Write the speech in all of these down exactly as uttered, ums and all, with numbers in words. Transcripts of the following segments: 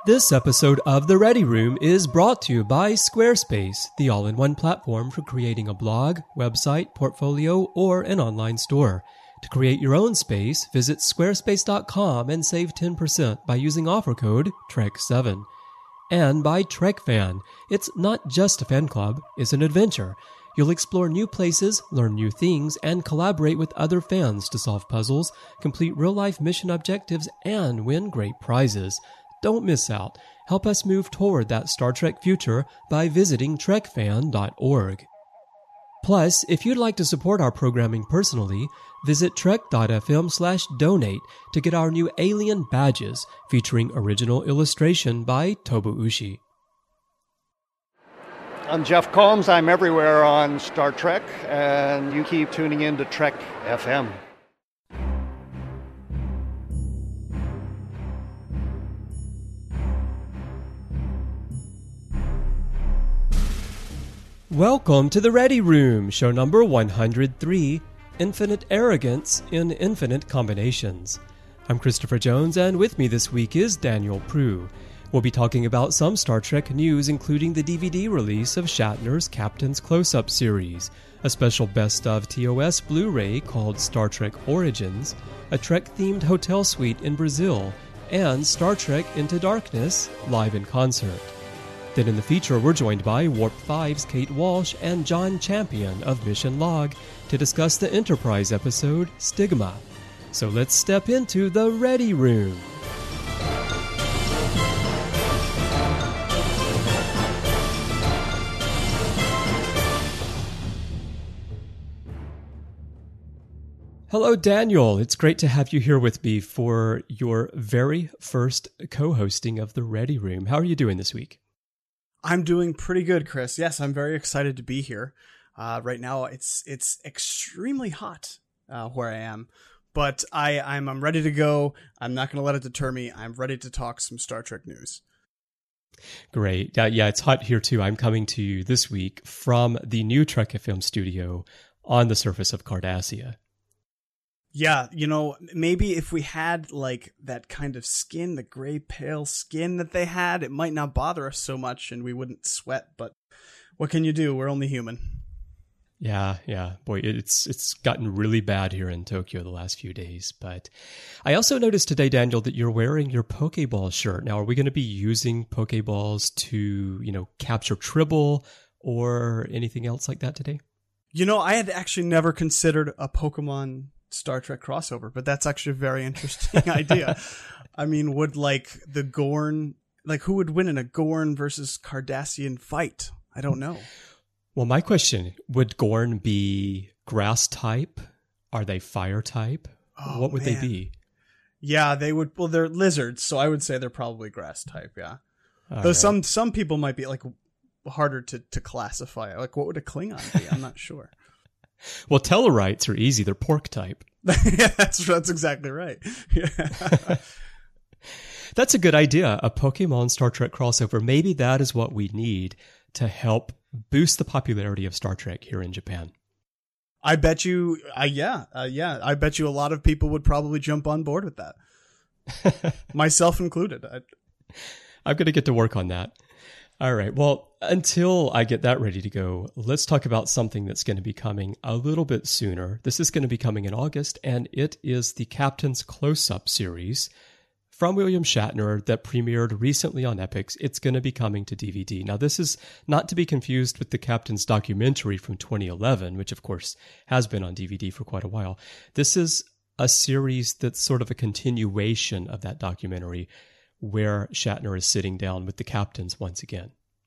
This episode of The Ready Room is brought to you by Squarespace, the all-in-one platform for creating a blog, website, portfolio, or an online store. To create your own space, visit squarespace dot com and save ten percent by using offer code Trek seven. And by TrekFan. It's not just a fan club, it's an adventure. You'll explore new places, learn new things, and collaborate with other fans to solve puzzles, complete real-life mission objectives, and win great prizes. Don't miss out. Help us move toward that Star Trek future by visiting trek fan dot org. Plus, if you'd like to support our programming personally, visit trek dot f m slash donate to get our new Alien badges featuring original illustration by Tobu Ushi. I'm Jeff Combs. I'm everywhere on Star Trek, and you keep tuning in to Trek F M. Welcome to The Ready Room, show number one hundred three, Infinite Arrogance in Infinite Combinations. I'm Christopher Jones, and with me this week is Daniel Prue. We'll be talking about some Star Trek news, including the D V D release of Shatner's Captain's Close-Up series, a special Best of T O S Blu-ray called Star Trek Origins, a Trek-themed hotel suite in Brazil, and Star Trek Into Darkness, live in concert. Then in the feature, we're joined by Warp five's Kate Walsh and John Champion of Mission Log to discuss the Enterprise episode, Stigma. So let's step into the Ready Room. Hello, Daniel. It's great to have you here with me for your very first co-hosting of the Ready Room. How are you doing this week? I'm doing pretty good, Chris. Yes, I'm very excited to be here. Uh, right now, it's it's extremely hot uh, where I am, but I, I'm I'm ready to go. I'm not going to let it deter me. I'm ready to talk some Star Trek news. Great. Uh, yeah, it's hot here too. I'm coming to you this week from the new Trek F M studio on the surface of Cardassia. Yeah, you know, maybe if we had like that kind of skin, the gray pale skin that they had, it might not bother us so much and we wouldn't sweat, but what can you do? We're only human. Yeah, yeah. Boy, it's it's gotten really bad here in Tokyo the last few days. But I also noticed today, Daniel, that you're wearing your Pokeball shirt. Now, are we going to be using Pokeballs to, you know, capture Tribble or anything else like that today? You know, I had actually never considered a Pokemon Star Trek crossover, but that's actually a very interesting idea. I mean, would like the Gorn, like who would win in a Gorn versus Cardassian fight? I don't know. Well, my question, would Gorn be grass type? Are they fire type? Oh, what would man. they be? Yeah, they would. Well, they're lizards, so I would say they're probably grass type. Yeah. All Though right. some some people might be like harder to, to classify. Like, what would a Klingon be? I'm not sure. Well, Tellarites are easy. They're pork type. Yeah, that's that's exactly right. Yeah. That's a good idea. A Pokemon Star Trek crossover. Maybe that is what we need to help boost the popularity of Star Trek here in Japan. I bet you, uh, yeah, uh, yeah. I bet you a lot of people would probably jump on board with that, myself included. I, I'm going to get to work on that. All right. Well, until I get that ready to go, let's talk about something that's going to be coming a little bit sooner. This is going to be coming in August, and it is the Captain's Close-Up series from William Shatner that premiered recently on Epix. It's going to be coming to D V D. Now, this is not to be confused with the Captain's documentary from twenty eleven, which, of course, has been on D V D for quite a while. This is a series that's sort of a continuation of that documentary, where Shatner is sitting down with the captains once again.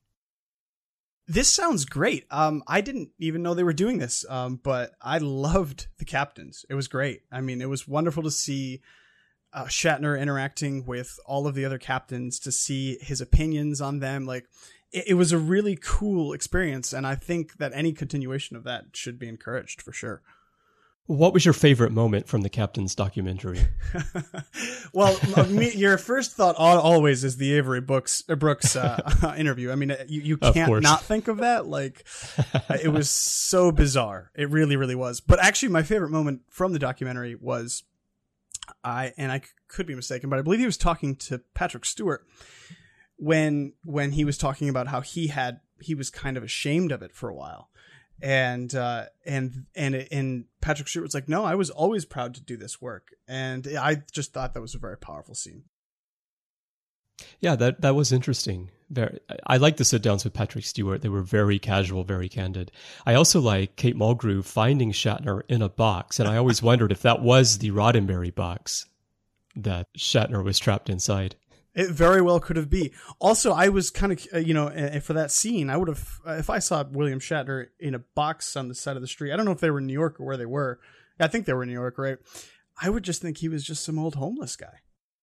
This sounds great. Um, I didn't even know they were doing this, um, but I loved the captains. It was great. I mean, it was wonderful to see uh, Shatner interacting with all of the other captains, to see his opinions on them. Like, it, it was a really cool experience, and I think that any continuation of that should be encouraged for sure. What was your favorite moment from the Captain's documentary? Well, me, your first thought always is the Avery Brooks, uh, Brooks uh, interview. I mean, you, you can't not think of that. Like, it was so bizarre. It really, really was. But actually, my favorite moment from the documentary was, I and I could be mistaken, but I believe he was talking to Patrick Stewart. when when he was talking about how he had he was kind of ashamed of it for a while. And uh, and and and Patrick Stewart was like, no, I was always proud to do this work, and I just thought that was a very powerful scene. Yeah, that that was interesting. Very, I like the sit downs with Patrick Stewart. They were very casual, very candid. I also like Kate Mulgrew finding Shatner in a box, and I always wondered if that was the Roddenberry box that Shatner was trapped inside. It very well could have been. Also, I was kind of, uh, you know, uh, for that scene, I would have, uh, if I saw William Shatner in a box on the side of the street, I don't know if they were in New York or where they were. I think they were in New York, right? I would just think he was just some old homeless guy.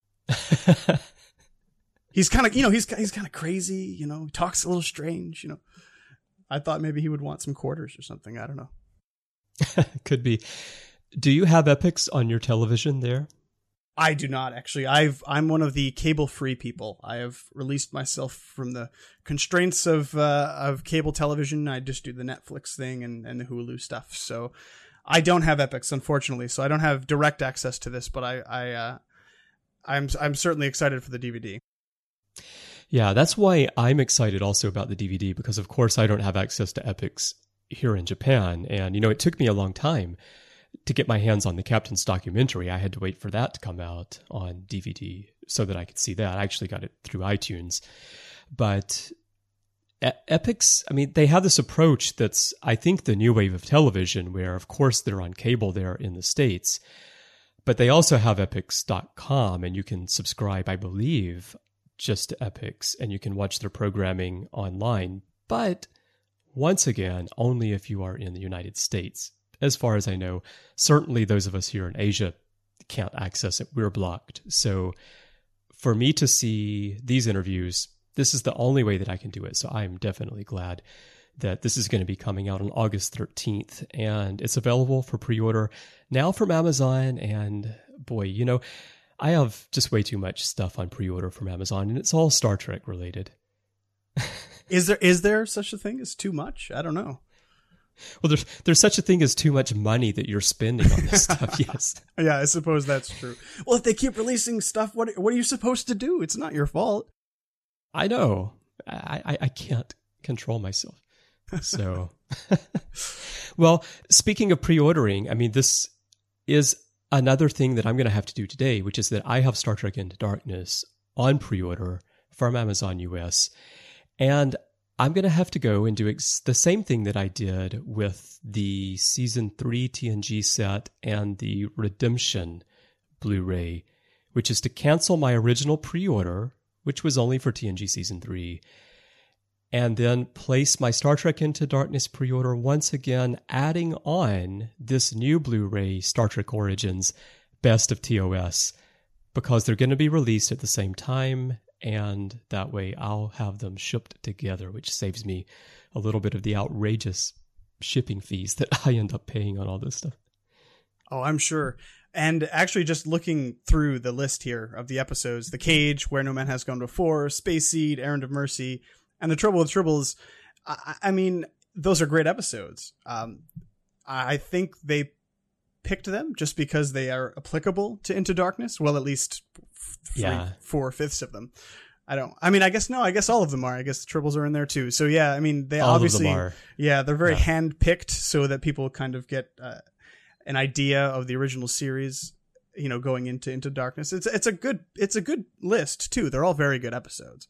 He's kind of, you know, he's he's kind of crazy, you know, talks a little strange, you know. I thought maybe he would want some quarters or something. I don't know. Could be. Do you have Epix on your television there? I do not, actually. I've, I'm one of the cable-free people. I have released myself from the constraints of uh, of cable television. I just do the Netflix thing and, and the Hulu stuff. So I don't have Epix, unfortunately. So I don't have direct access to this, but I, I, uh, I'm, I'm certainly excited for the D V D. Yeah, that's why I'm excited also about the D V D, because of course I don't have access to Epix here in Japan. And, you know, it took me a long time to get my hands on the Captain's documentary. I had to wait for that to come out on D V D so that I could see that. I actually got it through iTunes. But e- Epix, I mean, they have this approach that's, I think, the new wave of television, where, of course, they're on cable there in the States. But they also have Epix dot com, and you can subscribe, I believe, just to Epix, and you can watch their programming online. But once again, only if you are in the United States. As far as I know, certainly those of us here in Asia can't access it. We're blocked. So for me to see these interviews, this is the only way that I can do it. So I'm definitely glad that this is going to be coming out on August thirteenth, and it's available for pre-order now from Amazon. And boy, you know, I have just way too much stuff on pre-order from Amazon, and it's all Star Trek related. Is there is there such a thing as too much? I don't know. Well, there's there's such a thing as too much money that you're spending on this stuff, yes. Yeah, I suppose that's true. Well, if they keep releasing stuff, what what are you supposed to do? It's not your fault. I know. I, I, I can't control myself. So, well, speaking of pre-ordering, I mean, this is another thing that I'm going to have to do today, which is that I have Star Trek Into Darkness on pre-order from Amazon U S, and I'm going to have to go and do ex- the same thing that I did with the Season three T N G set and the Redemption Blu-ray, which is to cancel my original pre-order, which was only for T N G Season three, and then place my Star Trek Into Darkness pre-order once again, adding on this new Blu-ray, Star Trek Origins Best of T O S, because they're going to be released at the same time, and that way I'll have them shipped together, which saves me a little bit of the outrageous shipping fees that I end up paying on all this stuff. Oh, I'm sure. And actually, just looking through the list here of the episodes, The Cage, Where No Man Has Gone Before, Space Seed, Errand of Mercy, and The Trouble with Tribbles, I, I mean, those are great episodes. Um, I think they picked them just because they are applicable to Into Darkness. Well, at least three, yeah. four fifths of them. I don't, I mean, I guess, no, I guess all of them are. I guess the Tribbles are in there too. So yeah, I mean, they all obviously, of them are. Yeah, they're very yeah. hand-picked so that people kind of get uh, an idea of the original series, you know, going into Into Darkness. It's, it's a good, it's a good list too. They're all very good episodes.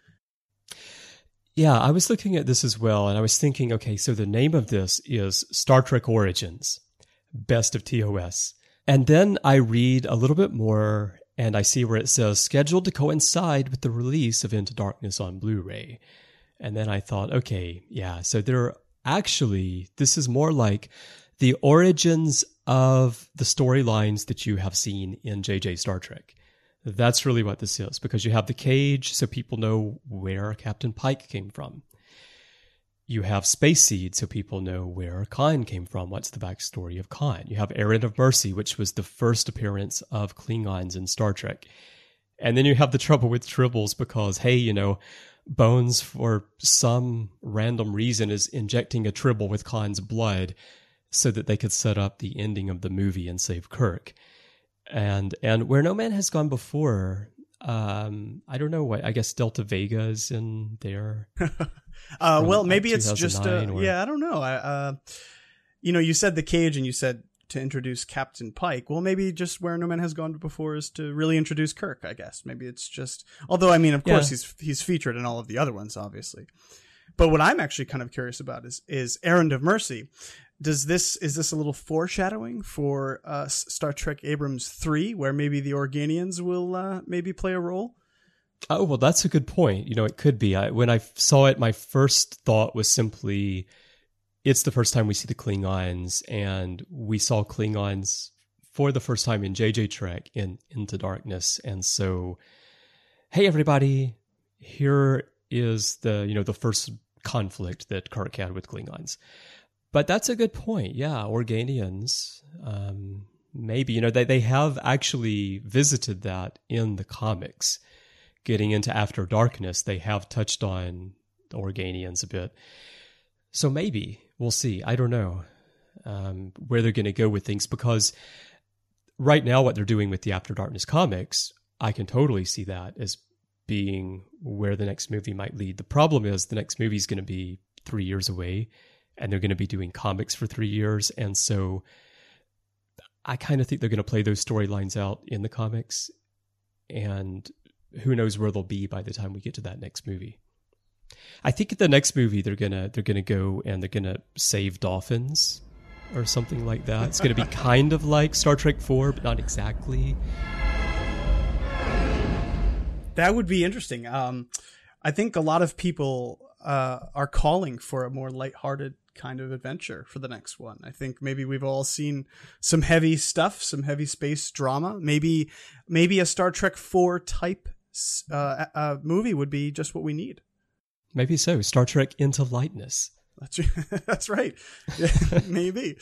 Yeah, I was looking at this as well, and I was thinking, okay, so the name of this is Star Trek Origins, Best of T O S. And then I read a little bit more, and I see where it says, scheduled to coincide with the release of Into Darkness on Blu-ray. And then I thought, okay, yeah, so they're actually, this is more like the origins of the storylines that you have seen in J J Star Trek. That's really what this is, because you have the Cage, so people know where Captain Pike came from. You have Space Seed, so people know where Khan came from. What's the backstory of Khan? You have Errand of Mercy, which was the first appearance of Klingons in Star Trek. And then you have The Trouble with Tribbles, because, hey, you know, Bones, for some random reason, is injecting a Tribble with Khan's blood so that they could set up the ending of the movie and save Kirk. And and Where No Man Has Gone Before, Um, I don't know what. I guess Delta Vega is in there. uh, well, maybe it's just uh, or... yeah. I don't know. I, uh, you know, you said the cage, and you said to introduce Captain Pike. Well, maybe just where No Man Has Gone Before is to really introduce Kirk. I guess maybe it's just. Although I mean, of course, yeah. he's he's featured in all of the other ones, obviously. But what I'm actually kind of curious about is is Errand of Mercy. Does this is this a little foreshadowing for uh, Star Trek Abrams three, where maybe the Organians will uh, maybe play a role? Oh, well, that's a good point. You know, it could be. I, when I saw it, my first thought was simply, it's the first time we see the Klingons, and we saw Klingons for the first time in J J Trek in Into Darkness, and so, hey, everybody, here is the you know the first conflict that Kirk had with Klingons. But that's a good point. Yeah, Organians, um, maybe, you know, they, they have actually visited that in the comics. Getting into After Darkness, they have touched on the Organians a bit. So maybe, we'll see. I don't know um, where they're going to go with things, because right now what they're doing with the After Darkness comics, I can totally see that as being where the next movie might lead. The problem is the next movie is going to be three years away. And they're going to be doing comics for three years. And so I kind of think they're going to play those storylines out in the comics. And who knows where they'll be by the time we get to that next movie. I think at the next movie, they're going to they're going to go and they're going to save dolphins or something like that. It's going to be kind of like Star Trek four, but not exactly. That would be interesting. Um, I think a lot of people uh, are calling for a more lighthearted kind of adventure for the next one. I think maybe we've all seen some heavy stuff, some heavy space drama. Maybe, maybe a Star Trek four type uh, uh, movie would be just what we need. Maybe so. Star Trek Into Lightness. That's that's right. Maybe.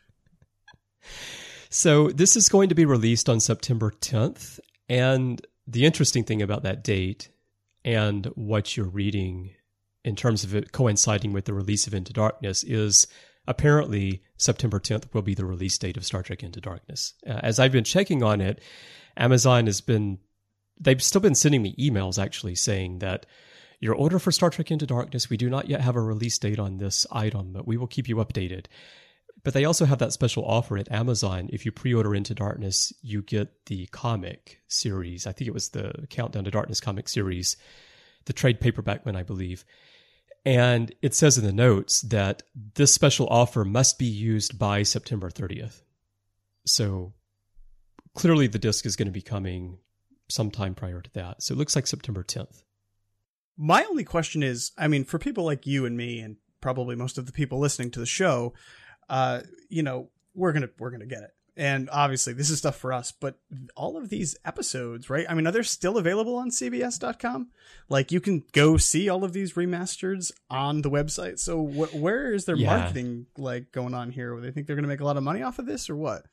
So this is going to be released on September tenth, and the interesting thing about that date and what you're reading in terms of it coinciding with the release of Into Darkness is apparently September tenth will be the release date of Star Trek Into Darkness. Uh, as I've been checking on it, Amazon has been, they've still been sending me emails actually saying that your order for Star Trek Into Darkness, we do not yet have a release date on this item, but we will keep you updated. But they also have that special offer at Amazon. If you pre-order Into Darkness, you get the comic series. I think it was the Countdown to Darkness comic series, the trade paperback one, I believe. And it says in the notes that this special offer must be used by September thirtieth. So clearly the disc is going to be coming sometime prior to that. So it looks like September tenth. My only question is, I mean, for people like you and me, and probably most of the people listening to the show, uh, you know, we're going to, we're going to get it. And obviously this is stuff for us, but all of these episodes, right? I mean, are they still available on C B S dot com? Like you can go see all of these remasters on the website. So wh- where is their yeah. marketing like going on here? Do they think they're going to make a lot of money off of this or what?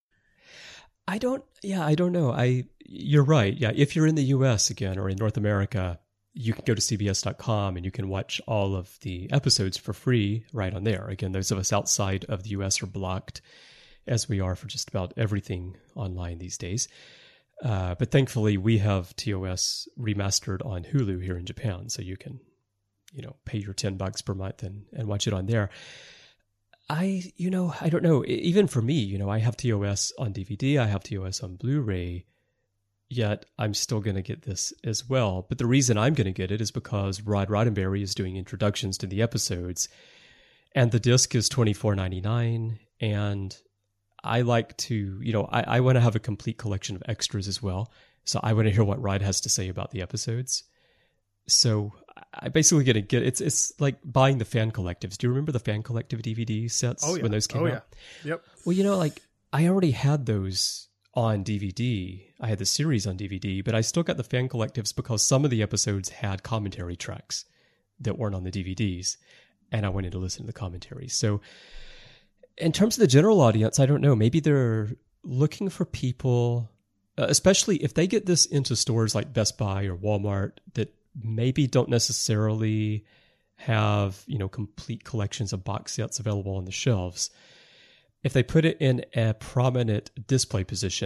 I don't, yeah, I don't know. I, you're right. Yeah. If you're in the U S again, or in North America, you can go to C B S dot com and you can watch all of the episodes for free right on there. Again, those of us outside of the U S are blocked, as we are for just about everything online these days. Uh, but thankfully, we have T O S remastered on Hulu here in Japan, so you can, you know, pay your ten bucks per month and, and watch it on there. I, you know, I don't know. Even for me, you know, I have T O S on D V D, I have T O S on Blu-ray, yet I'm still going to get this as well. But the reason I'm going to get it is because Rod Roddenberry is doing introductions to the episodes, and the disc is twenty-four ninety-nine, and I like to, you know, I, I want to have a complete collection of extras as well. So I want to hear what Rod has to say about the episodes. So I basically get to get, it's it's like buying the Fan Collectives. Do you remember the Fan Collective D V D sets oh, yeah. when those came oh, out? Yeah. Yep. Well, you know, like I already had those on D V D. I had the series on D V D, but I still got the Fan Collectives because some of the episodes had commentary tracks that weren't on the D V Ds. And I wanted to listen to the commentary. So in terms of the general audience, I don't know. Maybe they're looking for people, uh, especially if they get this into stores like Best Buy or Walmart that maybe don't necessarily have, you know, complete collections of box sets available on the shelves. If they put it in a prominent display position,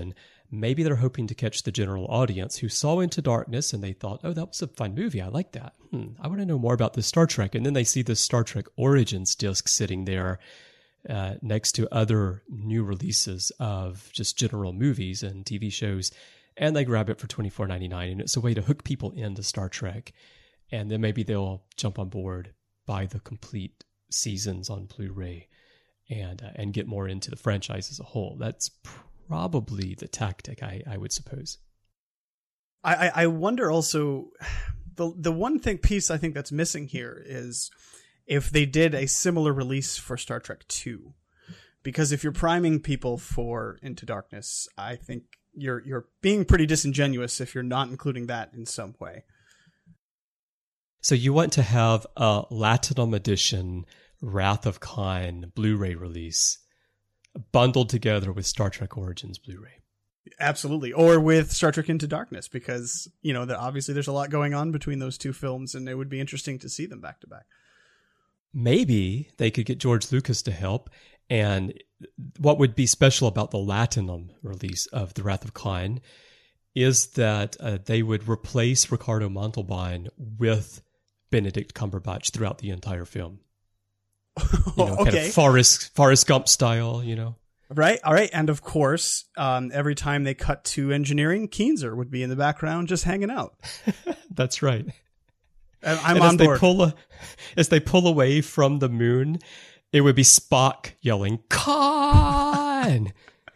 maybe they're hoping to catch the general audience who saw Into Darkness and they thought, oh, that was a fun movie. I like that. Hmm, I want to know more about this Star Trek. And then they see this Star Trek Origins disc sitting there uh, next to other new releases of just general movies and T V shows. And they grab it for twenty-four ninety-nine. And it's a way to hook people into Star Trek. And then maybe they'll jump on board, buy the complete seasons on Blu-ray, and uh, and get more into the franchise as a whole. That's probably the tactic, I, I would suppose. I, I wonder also, the the one thing piece I think that's missing here is if they did a similar release for Star Trek two. Because if you're priming people for Into Darkness, I think you're you're being pretty disingenuous if you're not including that in some way. So you want to have a Latinum edition Wrath of Khan Blu-ray release bundled together with Star Trek Origins Blu-ray. Absolutely. Or with Star Trek Into Darkness, because, you know, the, obviously there's a lot going on between those two films, and it would be interesting to see them back to back. Maybe they could get George Lucas to help. And what would be special about the Latinum release of The Wrath of Khan is that uh, they would replace Ricardo Montalban with Benedict Cumberbatch throughout the entire film. You know, okay. Kind of Forrest, Forrest Gump style, you know. Right. All right. And of course, um, every time they cut to engineering, Keenser would be in the background just hanging out. That's right. And I'm and on as board. They pull a, as they pull away from the moon, it would be Spock yelling, Khan!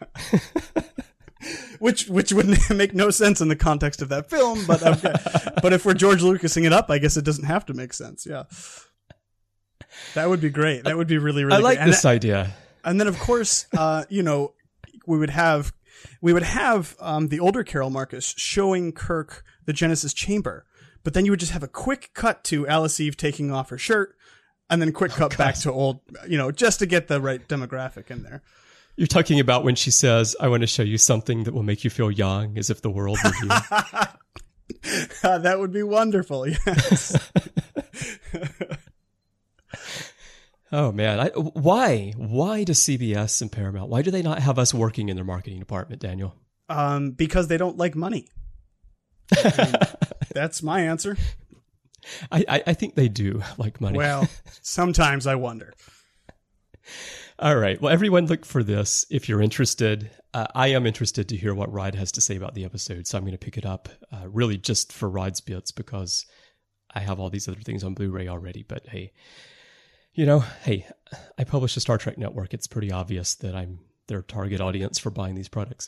which which would make no sense in the context of that film, but okay. But if we're George Lucasing it up, I guess it doesn't have to make sense. Yeah. That would be great. That would be really, really I like great. And this that, idea. And then, of course, uh, you know, we would have we would have um, the older Carol Marcus showing Kirk the Genesis chamber, but then you would just have a quick cut to Alice Eve taking off her shirt, and then quick cut oh, back to old, you know, just to get the right demographic in there. You're talking about when she says, I want to show you something that will make you feel young, as if the world were you. uh, that would be wonderful, yes. Oh, man. I, why? Why does C B S and Paramount, why do they not have us working in their marketing department, Daniel? Um, because they don't like money. I mean, that's my answer. I, I, I think they do like money. Well, sometimes I wonder. All right. Well, everyone look for this if you're interested. Uh, I am interested to hear what Rod has to say about the episode, so I'm going to pick it up uh, really just for Rod's bits because I have all these other things on Blu-ray already. But hey, you know, hey, I publish a Star Trek network. It's pretty obvious that I'm their target audience for buying these products.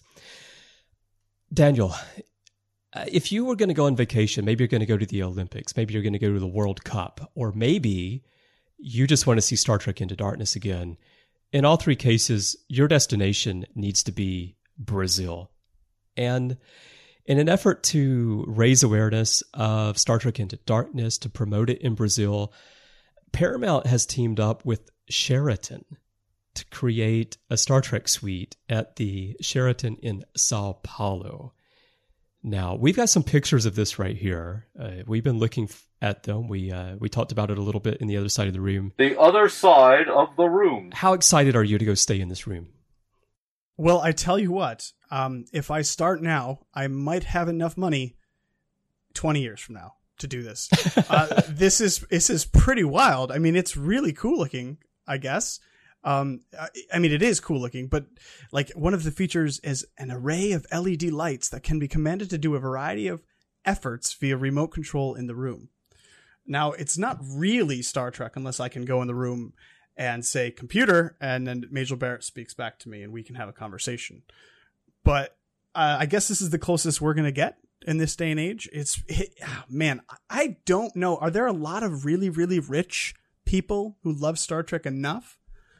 Daniel, uh, if you were going to go on vacation, maybe you're going to go to the Olympics, maybe you're going to go to the World Cup, or maybe you just want to see Star Trek Into Darkness again. In all three cases, your destination needs to be Brazil. And in an effort to raise awareness of Star Trek Into Darkness, to promote it in Brazil, Paramount has teamed up with Sheraton to create a Star Trek suite at the Sheraton in Sao Paulo. Now, we've got some pictures of this right here. Uh, we've been looking at them. We uh, we talked about it a little bit in the other side of the room. The other side of the room. How excited are you to go stay in this room? Well, I tell you what, um, if I start now, I might have enough money twenty years from now to do this. uh, this is this is pretty wild. I mean, it's really cool looking, I guess. Um, I mean, it is cool looking, but like one of the features is an array of L E D lights that can be commanded to do a variety of efforts via remote control in the room. Now, it's not really Star Trek unless I can go in the room and say computer, and then Majel Barrett speaks back to me and we can have a conversation. But uh, I guess this is the closest we're going to get in this day and age. It's it, oh, man, I don't know. Are there a lot of really, really rich people who love Star Trek enough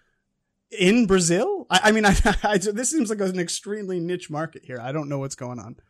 in Brazil? I, I mean, I, I, this seems like an extremely niche market here. I don't know what's going on.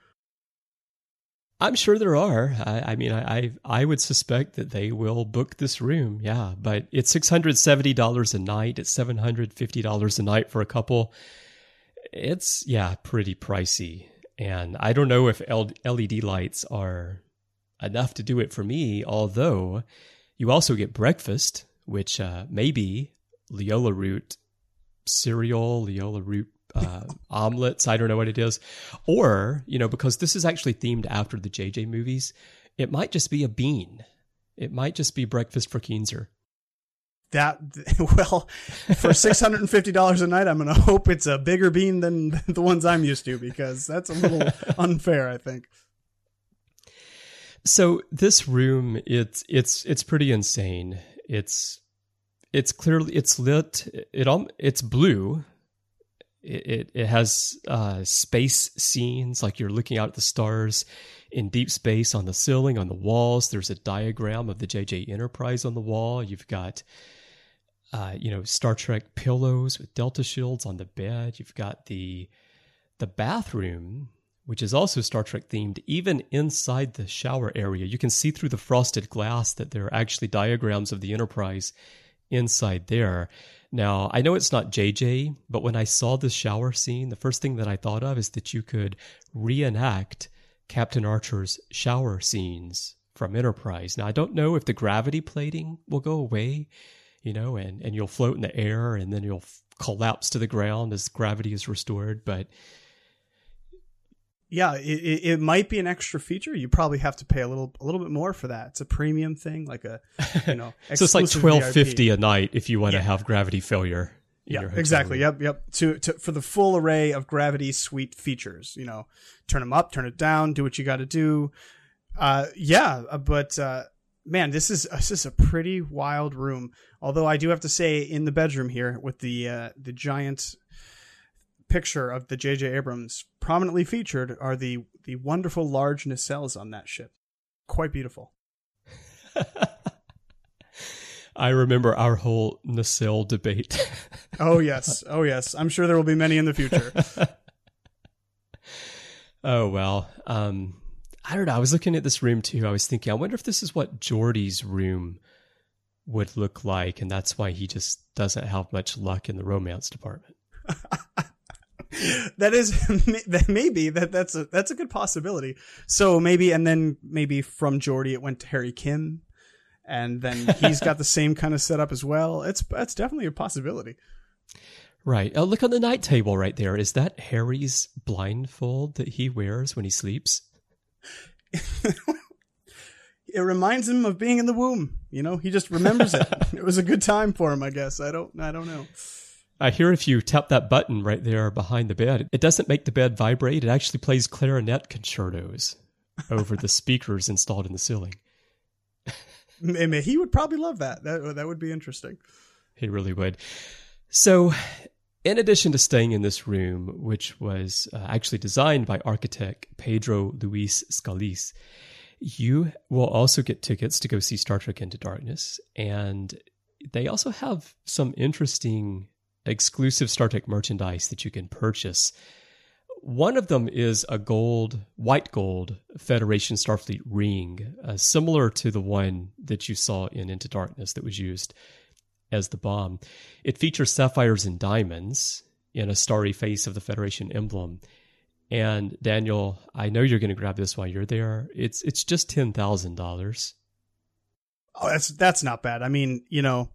I'm sure there are. I, I mean, I, I I would suspect that they will book this room. Yeah, but it's six hundred seventy dollars a night. It's seven hundred fifty dollars a night for a couple. It's, yeah, pretty pricey. And I don't know if L E D lights are enough to do it for me, although you also get breakfast, which uh, maybe Leola Root cereal, Leola Root uh, omelets. I don't know what it is. Or, you know, because this is actually themed after the J J movies, it might just be a bean. It might just be breakfast for Keenzer. That, well, for six hundred fifty dollars a night, I'm going to hope it's a bigger bean than the ones I'm used to, because that's a little unfair, I think. So this room, it's it's it's pretty insane. It's it's clearly it's lit. It um it's blue. It it, it has uh, space scenes, like you're looking out at the stars in deep space on the ceiling, on the walls. There's a diagram of the J J Enterprise on the wall. You've got uh, you know Star Trek pillows with Delta shields on the bed. You've got the the bathroom, which is also Star Trek themed. Even inside the shower area, you can see through the frosted glass that there are actually diagrams of the Enterprise inside there. Now, I know it's not J J, but when I saw this shower scene, the first thing that I thought of is that you could reenact Captain Archer's shower scenes from Enterprise. Now, I don't know if the gravity plating will go away, you know, and, and you'll float in the air and then you'll f- collapse to the ground as gravity is restored, but yeah, it, it might be an extra feature. You probably have to pay a little a little bit more for that. It's a premium thing, like a, you know, so it's like twelve fifty a night if you want yeah. to have gravity failure. Yeah, exactly. Room. Yep, yep. To to for the full array of Gravity Suite features, you know, turn them up, turn it down, do what you got to do. Uh, yeah, but uh, man, this is this is a pretty wild room. Although I do have to say, in the bedroom here with the uh, the giant picture of the J J Abrams prominently featured are the the wonderful large nacelles on that ship. Quite beautiful. I remember our whole nacelle debate. Oh yes, oh yes. I'm sure there will be many in the future. Oh well, um, I don't know. I was looking at this room too. I was thinking, I wonder if this is what Geordi's room would look like, and that's why he just doesn't have much luck in the romance department. That is that maybe that that's a that's a good possibility. So maybe, and then maybe from Geordi it went to Harry Kim, and then he's got the same kind of setup as well. It's that's definitely a possibility. Right. Oh, look on the night table right there. Is that Harry's blindfold that he wears when he sleeps? It reminds him of being in the womb. You know, he just remembers it. It was a good time for him, I guess. I don't I don't know. I hear if you tap that button right there behind the bed, it doesn't make the bed vibrate. It actually plays clarinet concertos over the speakers installed in the ceiling. He would probably love that. That that would be interesting. He really would. So, in addition to staying in this room, which was uh, actually designed by architect Pedro Luis Scalise, you will also get tickets to go see Star Trek Into Darkness. And they also have some interesting exclusive Star Trek merchandise that you can purchase. One of them is a gold, white gold Federation Starfleet ring, uh, similar to the one that you saw in Into Darkness that was used as the bomb. It features sapphires and diamonds in a starry face of the Federation emblem. And Daniel, I know you're going to grab this while you're there. It's it's just ten thousand dollars. Oh, that's that's not bad. I mean, you know,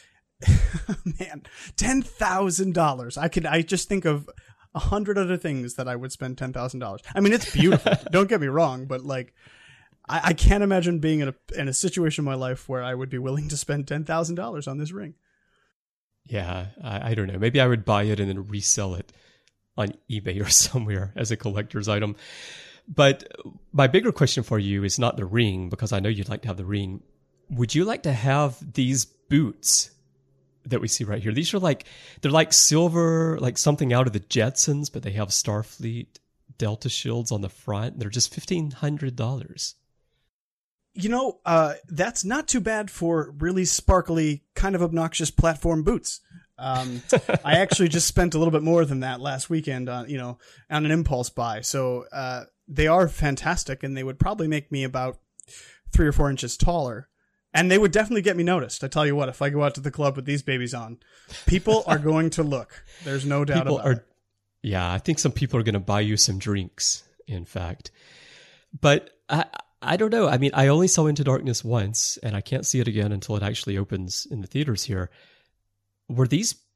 man, ten thousand dollars. I could I just think of a hundred other things that I would spend ten thousand dollars. I mean, it's beautiful. Don't get me wrong, but like, I, I can't imagine being in a in a situation in my life where I would be willing to spend ten thousand dollars on this ring. Yeah, I, I don't know. Maybe I would buy it and then resell it on eBay or somewhere as a collector's item. But my bigger question for you is not the ring, because I know you'd like to have the ring. Would you like to have these boots that we see right here? These are like, they're like silver, like something out of the Jetsons, but they have Starfleet Delta shields on the front. They're just fifteen hundred dollars. You know, uh, that's not too bad for really sparkly, kind of obnoxious platform boots. Um, I actually just spent a little bit more than that last weekend on, you know, on an impulse buy. So, uh, they are fantastic, and they would probably make me about three or four inches taller. And they would definitely get me noticed. I tell you what, if I go out to the club with these babies on, people are going to look. There's no doubt people about are, it. Yeah, I think some people are going to buy you some drinks, in fact. But I, I don't know. I mean, I only saw Into Darkness once, and I can't see it again until it actually opens in the theaters here. Were these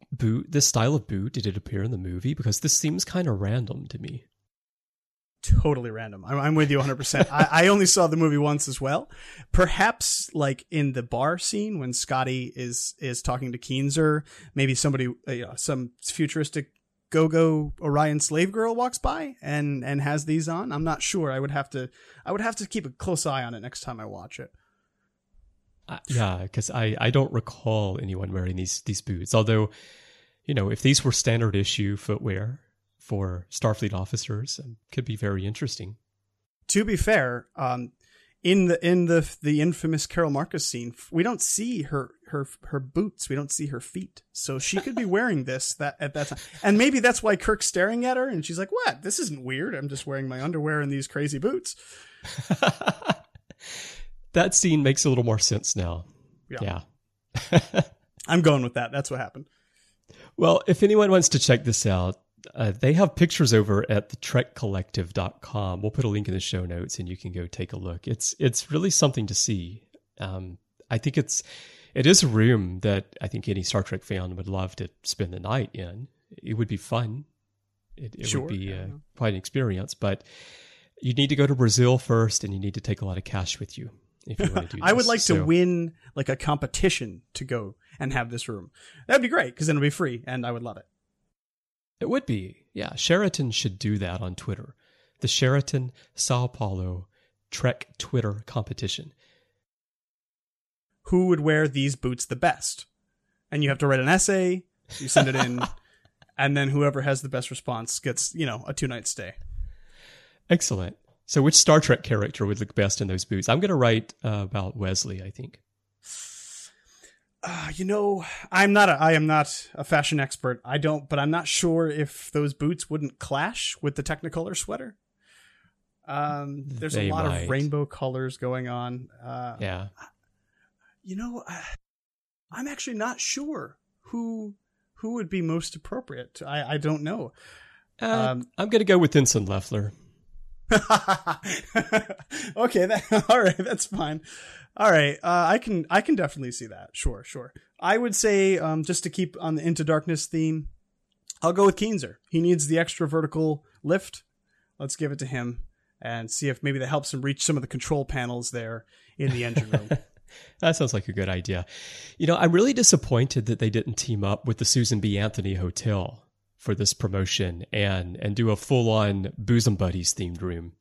boot, this style of boot, did it appear in the movie? Because this seems kind of random to me. Totally random. I'm, I'm with you one hundred percent. I, I only saw the movie once as well. Perhaps like in the bar scene when Scotty is is talking to Keenser, maybe somebody, uh, you know, some futuristic go-go Orion slave girl walks by and and has these on. I'm not sure. I would have to I would have to keep a close eye on it next time I watch it. Uh, yeah, because I, I don't recall anyone wearing these these boots. Although, you know, if these were standard issue footwear for Starfleet officers, um, could be very interesting. To be fair, um, in the in the the infamous Carol Marcus scene, we don't see her her her boots. We don't see her feet, so she could be wearing this that at that time. And maybe that's why Kirk's staring at her, and she's like, "What? This isn't weird. I'm just wearing my underwear and these crazy boots." That scene makes a little more sense now. Yeah. yeah. I'm going with that. That's what happened. Well, if anyone wants to check this out, uh, they have pictures over at the trek collective dot com. We'll put a link in the show notes and you can go take a look. It's it's really something to see. Um, I think it's it is a room that I think any Star Trek fan would love to spend the night in. It would be fun. It, it sure, would be yeah. uh, quite an experience, but you need to go to Brazil first and you need to take a lot of cash with you. If you want to do this. I would like so, to win like a competition to go and have this room. That'd be great because then it'll be free and I would love it. It would be. Yeah. Sheraton should do that on Twitter. The Sheraton Sao Paulo Trek Twitter competition. Who would wear these boots the best? And you have to write an essay, you send it in, and then whoever has the best response gets, you know, a two-night stay. Excellent. So which Star Trek character would look best in those boots? I'm going to write uh, about Wesley, I think. Uh, you know, I'm not a, I am not a fashion expert. I don't, but I'm not sure if those boots wouldn't clash with the Technicolor sweater. Um, there's They a lot might. of rainbow colors going on. Uh, Yeah. You know, I, I'm actually not sure who who would be most appropriate. I, I don't know. Uh, Um, I'm going to go with Ensign Leffler. Okay, that, all right, that's fine. All right, uh, I can I can definitely see that. Sure, sure. I would say um, just to keep on the Into Darkness theme, I'll go with Keenser. He needs the extra vertical lift. Let's give it to him and see if maybe that helps him reach some of the control panels there in the engine room. That sounds like a good idea. You know, I'm really disappointed that they didn't team up with the Susan B. Anthony Hotel for this promotion and and do a full-on Bosom Buddies themed room.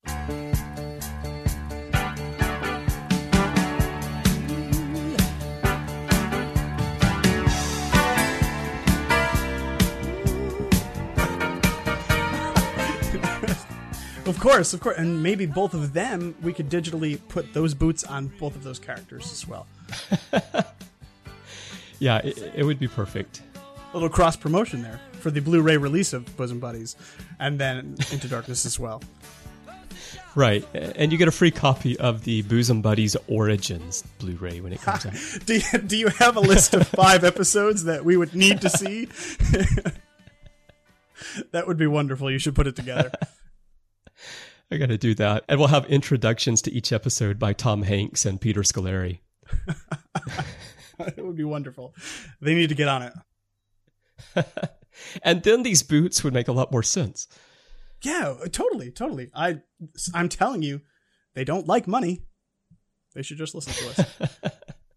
Of course, of course. And maybe both of them, we could digitally put those boots on both of those characters as well. Yeah, it, it would be perfect. A little cross promotion there for the Blu-ray release of Bosom Buddies and then Into Darkness as well. Right. And you get a free copy of the Bosom Buddies Origins Blu-ray when it comes out. do, you, do you have a list of five episodes that we would need to see? That would be wonderful. You should put it together. I got to do that. And we'll have introductions to each episode by Tom Hanks and Peter Scolari. It would be wonderful. They need to get on it. And then these boots would make a lot more sense. Yeah, totally, totally. I, I'm telling you, they don't like money. They should just listen to us.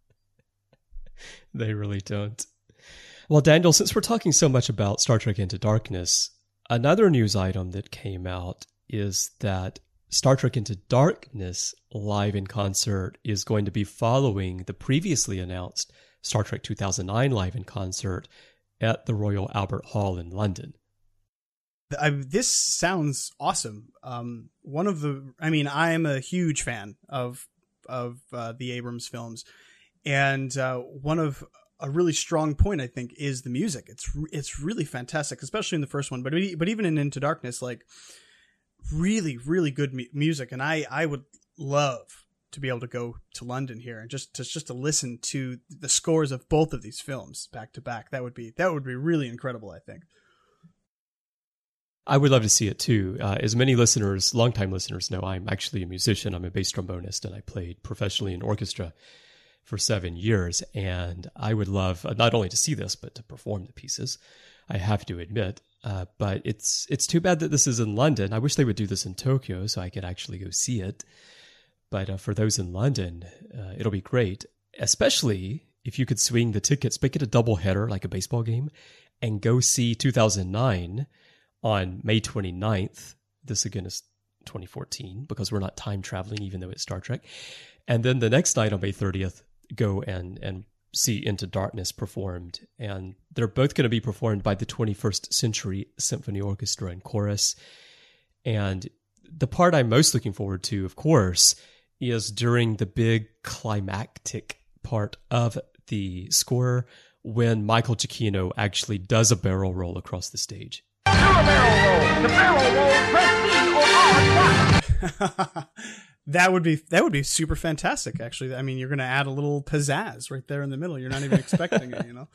They really don't. Well, Daniel, since we're talking so much about Star Trek Into Darkness, another news item that came out is that Star Trek Into Darkness live in concert is going to be following the previously announced Star Trek two thousand nine live in concert at the Royal Albert Hall in London. I, this sounds awesome. Um, one of the, I mean, I am a huge fan of of uh, the Abrams films, and uh, one of a really strong point I think is the music. It's it's really fantastic, especially in the first one, but but even in Into Darkness, like really really good mu- music. And I I would love to be able to go to London here and just to just to listen to the scores of both of these films back to back. That would be that would be really incredible, I think. I would love to see it too. Uh, as many listeners, longtime listeners know, I'm actually a musician. I'm a bass trombonist, and I played professionally in orchestra for seven years. And I would love uh, not only to see this, but to perform the pieces, I have to admit. Uh, but it's it's too bad that this is in London. I wish they would do this in Tokyo so I could actually go see it. But uh, for those in London, uh, it'll be great, especially if you could swing the tickets, make it a double header like a baseball game, and go see two thousand nine on May twenty-ninth. This again is twenty fourteen because we're not time traveling, even though it's Star Trek. And then the next night on May thirtieth, go and, and see Into Darkness performed. And they're both going to be performed by the twenty-first Century Symphony Orchestra and Chorus. And the part I'm most looking forward to, of course, is during the big climactic part of the score when Michael Giacchino actually does a barrel roll across the stage. Do a barrel roll. The barrel roll, press C or R one. That would be that would be super fantastic, actually. I mean, you're going to add a little pizzazz right there in the middle. You're not even expecting it, you know?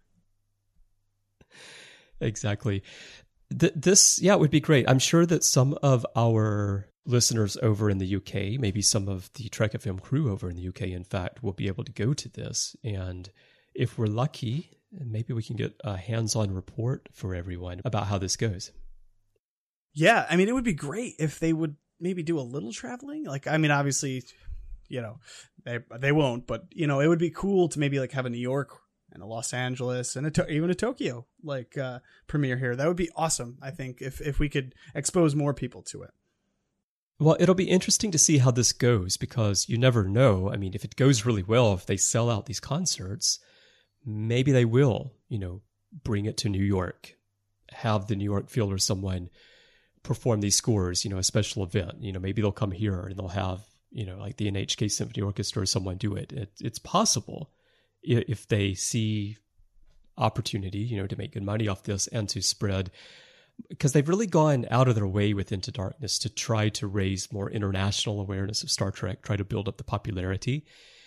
Exactly. Th- this, yeah, it would be great. I'm sure that some of our listeners over in the U K, maybe some of the Trek F M crew over in the U K, in fact, will be able to go to this. And if we're lucky, maybe we can get a hands-on report for everyone about how this goes. Yeah, I mean, it would be great if they would maybe do a little traveling. Like, I mean, obviously, you know, they they won't, but, you know, it would be cool to maybe like have a New York and a Los Angeles and a to- even a Tokyo like uh, premiere here. That would be awesome, I think, if if we could expose more people to it. Well, it'll be interesting to see how this goes because you never know. I mean, if it goes really well, if they sell out these concerts, maybe they will, you know, bring it to New York, have the New York Phil or someone perform these scores, you know, a special event. You know, maybe they'll come here and they'll have, you know, like the N H K Symphony Orchestra or someone do it. it it's possible if they see opportunity, you know, to make good money off this and to spread, because they've really gone out of their way with Into Darkness to try to raise more international awareness of Star Trek, try to build up the popularity.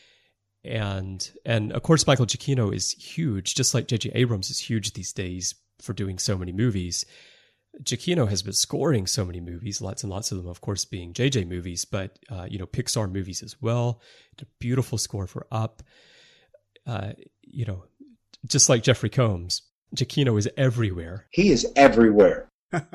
And, and of course, Michael Giacchino is huge, just like J J Abrams is huge these days for doing so many movies. Giacchino has been scoring so many movies, lots and lots of them, of course, being J J movies, but, uh, you know, Pixar movies as well. A beautiful score for Up. Uh, you know, just like Jeffrey Combs, Giacchino is everywhere. He is everywhere.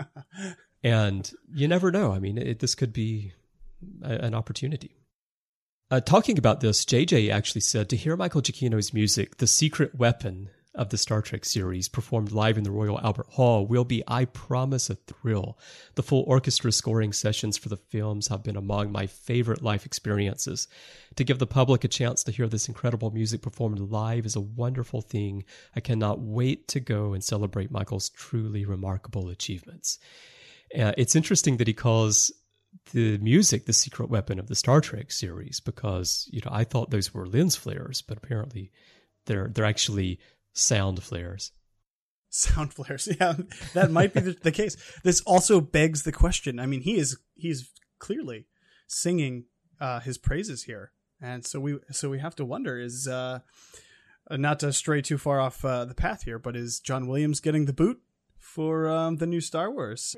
And you never know. I mean, it, this could be a, an opportunity. Uh, talking about this, J J actually said to hear Michael Giacchino's music, the secret weapon of the Star Trek series, performed live in the Royal Albert Hall, will be, I promise, a thrill. The full orchestra scoring sessions for the films have been among my favorite life experiences. To give the public a chance to hear this incredible music performed live is a wonderful thing. I cannot wait to go and celebrate Michael's truly remarkable achievements. Uh, it's interesting that he calls the music the secret weapon of the Star Trek series, because, you know, I thought those were lens flares, but apparently they're they're actually sound flares. Sound flares, yeah, that might be the, the case. This also begs the question. I mean, he is he's clearly singing uh, his praises here, and so we so we have to wonder: is uh, not to stray too far off uh, the path here, but is John Williams getting the boot for um, the new Star Wars?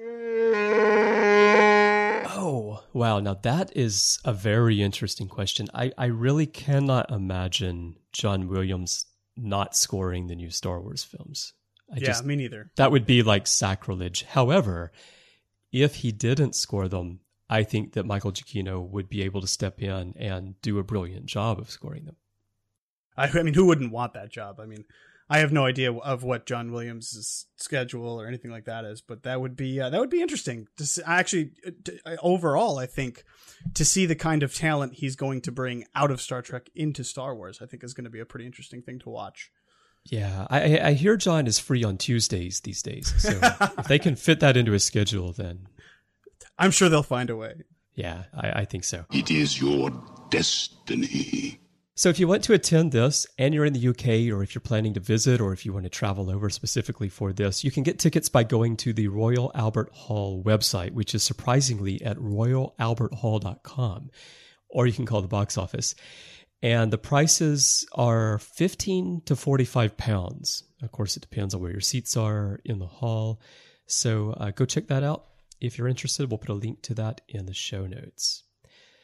Oh, wow. Now that is a very interesting question. I, I really cannot imagine John Williams not scoring the new Star Wars films. I yeah, just, me neither. That would be like sacrilege. However, if he didn't score them, I think that Michael Giacchino would be able to step in and do a brilliant job of scoring them. I, I mean, who wouldn't want that job? I mean, I have no idea of what John Williams' schedule or anything like that is, but that would be uh, that would be interesting to see. Actually, to, overall, I think to see the kind of talent he's going to bring out of Star Trek into Star Wars, I think is going to be a pretty interesting thing to watch. Yeah, I, I hear John is free on Tuesdays these days, so if they can fit that into his schedule, then I'm sure they'll find a way. Yeah, I, I think so. It is your destiny. So if you want to attend this and you're in the U K, or if you're planning to visit, or if you want to travel over specifically for this, you can get tickets by going to the Royal Albert Hall website, which is surprisingly at royal albert hall dot com, or you can call the box office. And the prices are fifteen to forty-five pounds. Of course, it depends on where your seats are in the hall. So uh, go check that out. If you're interested, we'll put a link to that in the show notes.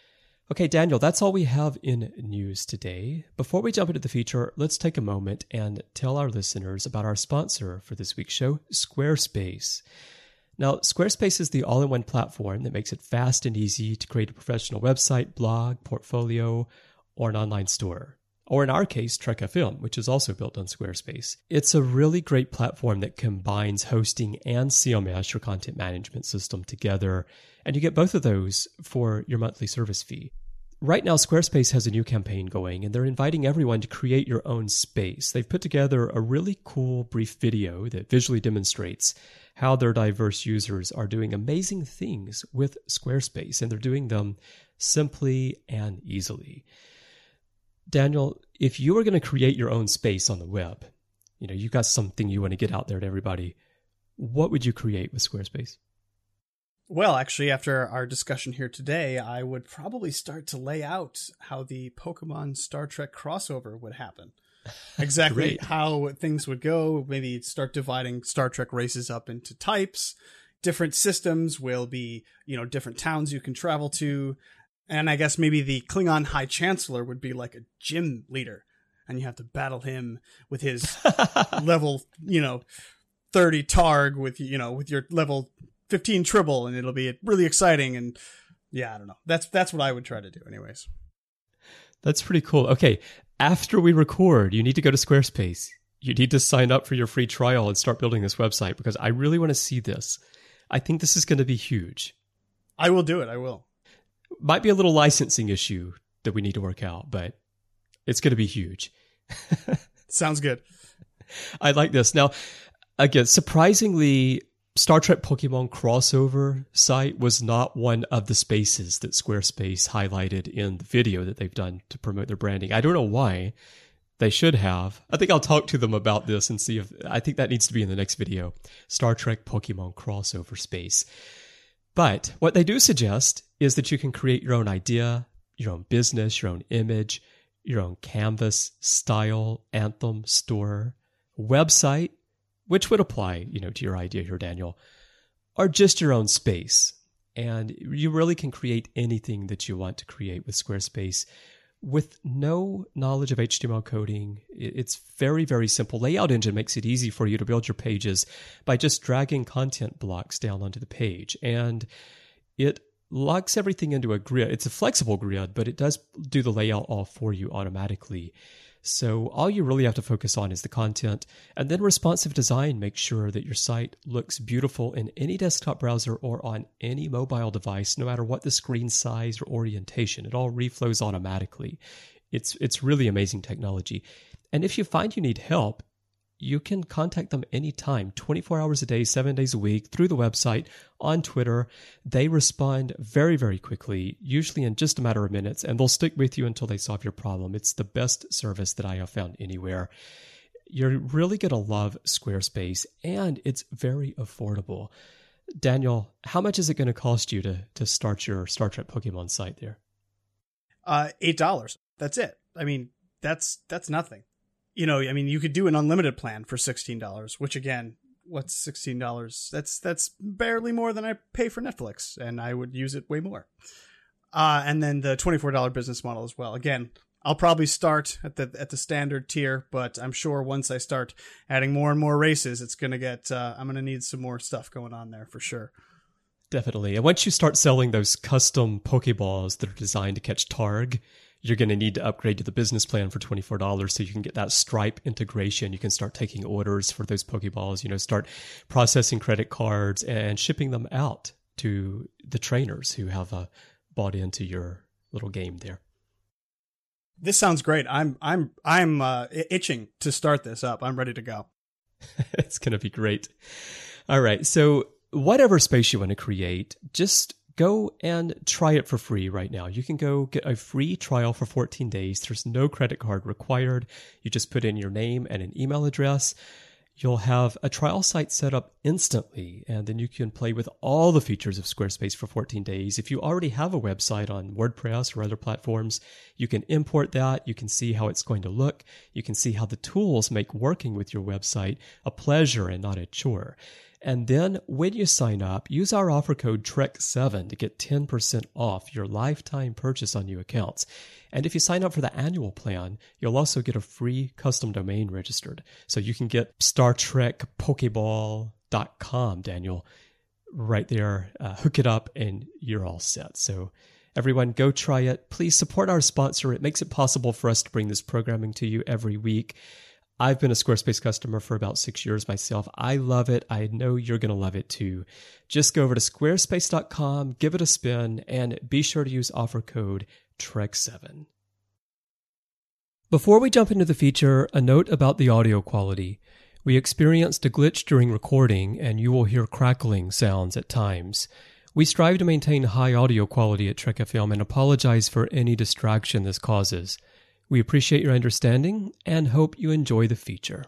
Okay, Daniel, that's all we have in news today. Before we jump into the feature, let's take a moment and tell our listeners about our sponsor for this week's show, Squarespace. Now, Squarespace is the all-in-one platform that makes it fast and easy to create a professional website, blog, portfolio, or an online store. Or in our case, Trek F M, which is also built on Squarespace. It's a really great platform that combines hosting and C M S, your content management system, together, and you get both of those for your monthly service fee. Right now, Squarespace has a new campaign going, and they're inviting everyone to create your own space. They've put together a really cool brief video that visually demonstrates how their diverse users are doing amazing things with Squarespace, and they're doing them simply and easily. Daniel, if you were going to create your own space on the web, you know, you got something you want to get out there to everybody, what would you create with Squarespace? Well, actually, after our discussion here today, I would probably start to lay out how the Pokemon Star Trek crossover would happen. Exactly how things would go. Maybe start dividing Star Trek races up into types. Different systems will be, you know, different towns you can travel to. And I guess maybe the Klingon High Chancellor would be like a gym leader, and you have to battle him with his level, you know, thirty Targ with, you know, with your level fifteen Tribble, and it'll be really exciting. And yeah, I don't know. That's that's what I would try to do, anyways. That's pretty cool. Okay, after we record, you need to go to Squarespace. You need to sign up for your free trial and start building this website, because I really want to see this. I think this is going to be huge. I will do it. I will. Might be a little licensing issue that we need to work out, but it's going to be huge. Sounds good. I like this. Now, again, surprisingly, Star Trek Pokemon crossover site was not one of the spaces that Squarespace highlighted in the video that they've done to promote their branding. I don't know why. They should have. I think I'll talk to them about this and see if, I think that needs to be in the next video. Star Trek Pokemon crossover space. But what they do suggest is that you can create your own idea, your own business, your own image, your own canvas, style, anthem, store, website, which would apply, you know, to your idea here, Daniel, or just your own space. And you really can create anything that you want to create with Squarespace with no knowledge of H T M L coding. It's very, very simple. Layout Engine makes it easy for you to build your pages by just dragging content blocks down onto the page. And it locks everything into a grid. It's a flexible grid, but it does do the layout all for you automatically. So all you really have to focus on is the content, and then responsive design makes sure that your site looks beautiful in any desktop browser or on any mobile device, no matter what the screen size or orientation. It all reflows automatically. It's it's really amazing technology. And if you find you need help, you can contact them anytime, twenty-four hours a day, seven days a week, through the website, on Twitter. They respond very, very quickly, usually in just a matter of minutes, and they'll stick with you until they solve your problem. It's the best service that I have found anywhere. You're really going to love Squarespace, and it's very affordable. Daniel, how much is it going to cost you to, to start your Star Trek Pokemon site there? Uh, eight dollars. That's it. I mean, that's that's nothing. You know, I mean, you could do an unlimited plan for sixteen dollars, which again, what's sixteen dollars? That's that's barely more than I pay for Netflix, and I would use it way more. Uh, and then the twenty-four dollars business model as well. Again, I'll probably start at the at the standard tier, but I'm sure once I start adding more and more races, it's going to get, uh, I'm going to need some more stuff going on there for sure. Definitely. And once you start selling those custom Pokeballs that are designed to catch Targ, you're going to need to upgrade to the business plan for twenty-four dollars so you can get that Stripe integration. You can start taking orders for those Pokeballs, you know, start processing credit cards and shipping them out to the trainers who have uh, bought into your little game there. This sounds great. I'm I'm I'm uh, itching to start this up. I'm ready to go. It's going to be great. All right. So whatever space you want to create, just go and try it for free right now. You can go get a free trial for fourteen days. There's no credit card required. You just put in your name and an email address. You'll have a trial site set up instantly, and then you can play with all the features of Squarespace for fourteen days. If you already have a website on WordPress or other platforms, you can import that. You can see how it's going to look. You can see how the tools make working with your website a pleasure and not a chore. And then when you sign up, use our offer code Trek seven to get ten percent off your lifetime purchase on new accounts. And if you sign up for the annual plan, you'll also get a free custom domain registered. So you can get Star Trek Pokeball dot com, Daniel, right there. Uh, hook it up and you're all set. So everyone, go try it. Please support our sponsor. It makes it possible for us to bring this programming to you every week. I've been a Squarespace customer for about six years myself. I love it. I know you're going to love it too. Just go over to squarespace dot com, give it a spin, and be sure to use offer code Trek seven. Before we jump into the feature, a note about the audio quality. We experienced a glitch during recording, and you will hear crackling sounds at times. We strive to maintain high audio quality at Trek F M and apologize for any distraction this causes. We appreciate your understanding and hope you enjoy the feature.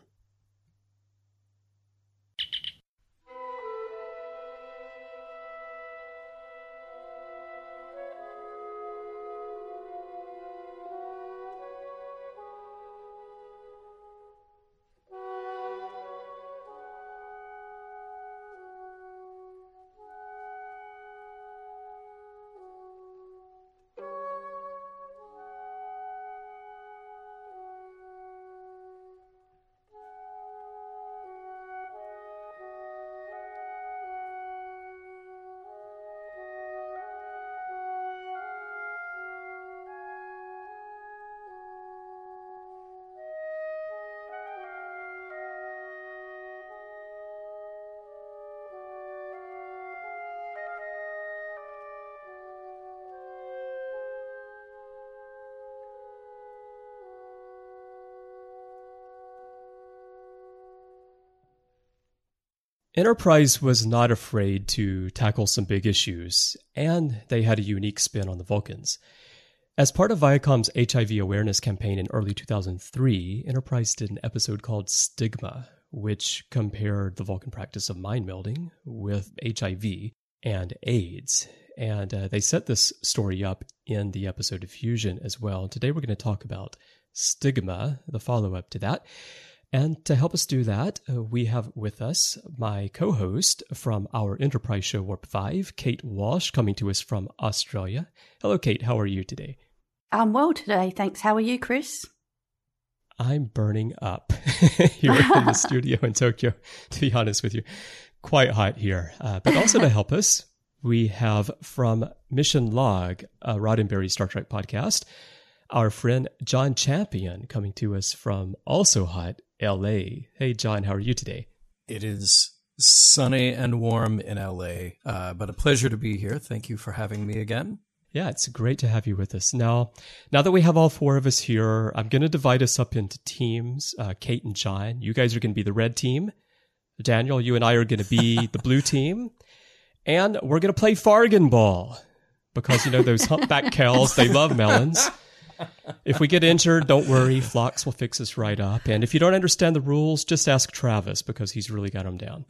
Enterprise was not afraid to tackle some big issues, and they had a unique spin on the Vulcans. As part of Viacom's H I V awareness campaign in early two thousand three, Enterprise did an episode called Stigma, which compared the Vulcan practice of mind melding with H I V and AIDS. And uh, they set this story up in the episode Diffusion as well. Today we're going to talk about Stigma, the follow-up to that. And to help us do that, uh, we have with us my co-host from our Enterprise show, Warp five, Kate Walsh, coming to us from Australia. Hello, Kate. How are you today? I'm well today, thanks. How are you, Chris? I'm burning up here in the studio in Tokyo, to be honest with you. Quite hot here. Uh, but also to help us, we have from Mission Log, a Roddenberry Star Trek podcast, our friend John Champion coming to us from also hot L A. Hey, John, how are you today? It is sunny and warm in L A, uh, but a pleasure to be here. Thank you for having me again. Yeah, it's great to have you with us. Now, now that we have all four of us here, I'm going to divide us up into teams. Uh, Kate and John, you guys are going to be the red team. Daniel, you and I are going to be the blue team. And we're going to play Fargan Ball because, you know, those humpback cows, they love melons. If we get injured, don't worry. Phlox will fix us right up. And if you don't understand the rules, just ask Travis because he's really got them down.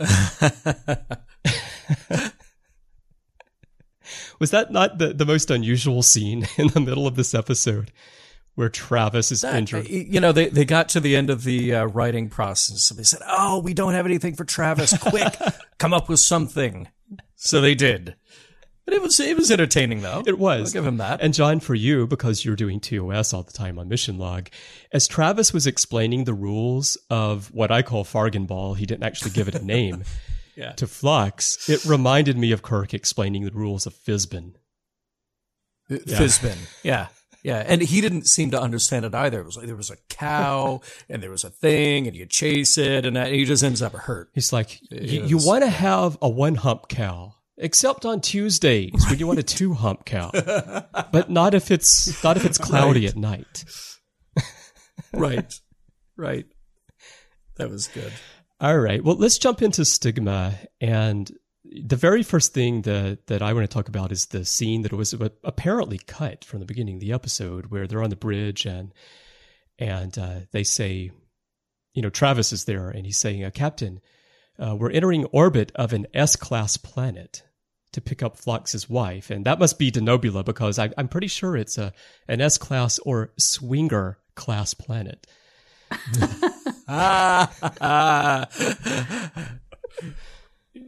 Was that not the, the most unusual scene in the middle of this episode where Travis is that, injured? You know, they, they got to the end of the uh, writing process. So they said, oh, we don't have anything for Travis. Quick, come up with something. So they did. But it was it was entertaining, though. It was. I'll give him that. And John, for you, because you're doing T O S all the time on Mission Log, as Travis was explaining the rules of what I call Fargan Ball, he didn't actually give it a name, yeah. to Phlox, it reminded me of Kirk explaining the rules of Fizbin. Yeah. Fizbin, yeah. Yeah, and he didn't seem to understand it either. It was like there was a cow, and there was a thing, and you chase it, and he just ends up hurt. He's like, you want to have a one-hump cow. Except on Tuesdays when you want a two hump cow, but not if it's not if it's cloudy right. at night. Right, right. That was good. All right. Well, let's jump into Stigma, and the very first thing that that I want to talk about is the scene that was apparently cut from the beginning of the episode, where they're on the bridge and and uh, they say, you know, Travis is there, and he's saying, uh, "Captain, uh, we're entering orbit of an S-class planet to pick up Phlox's wife," and that must be Denobula because I, I'm pretty sure it's a an S-class or Swinger class planet.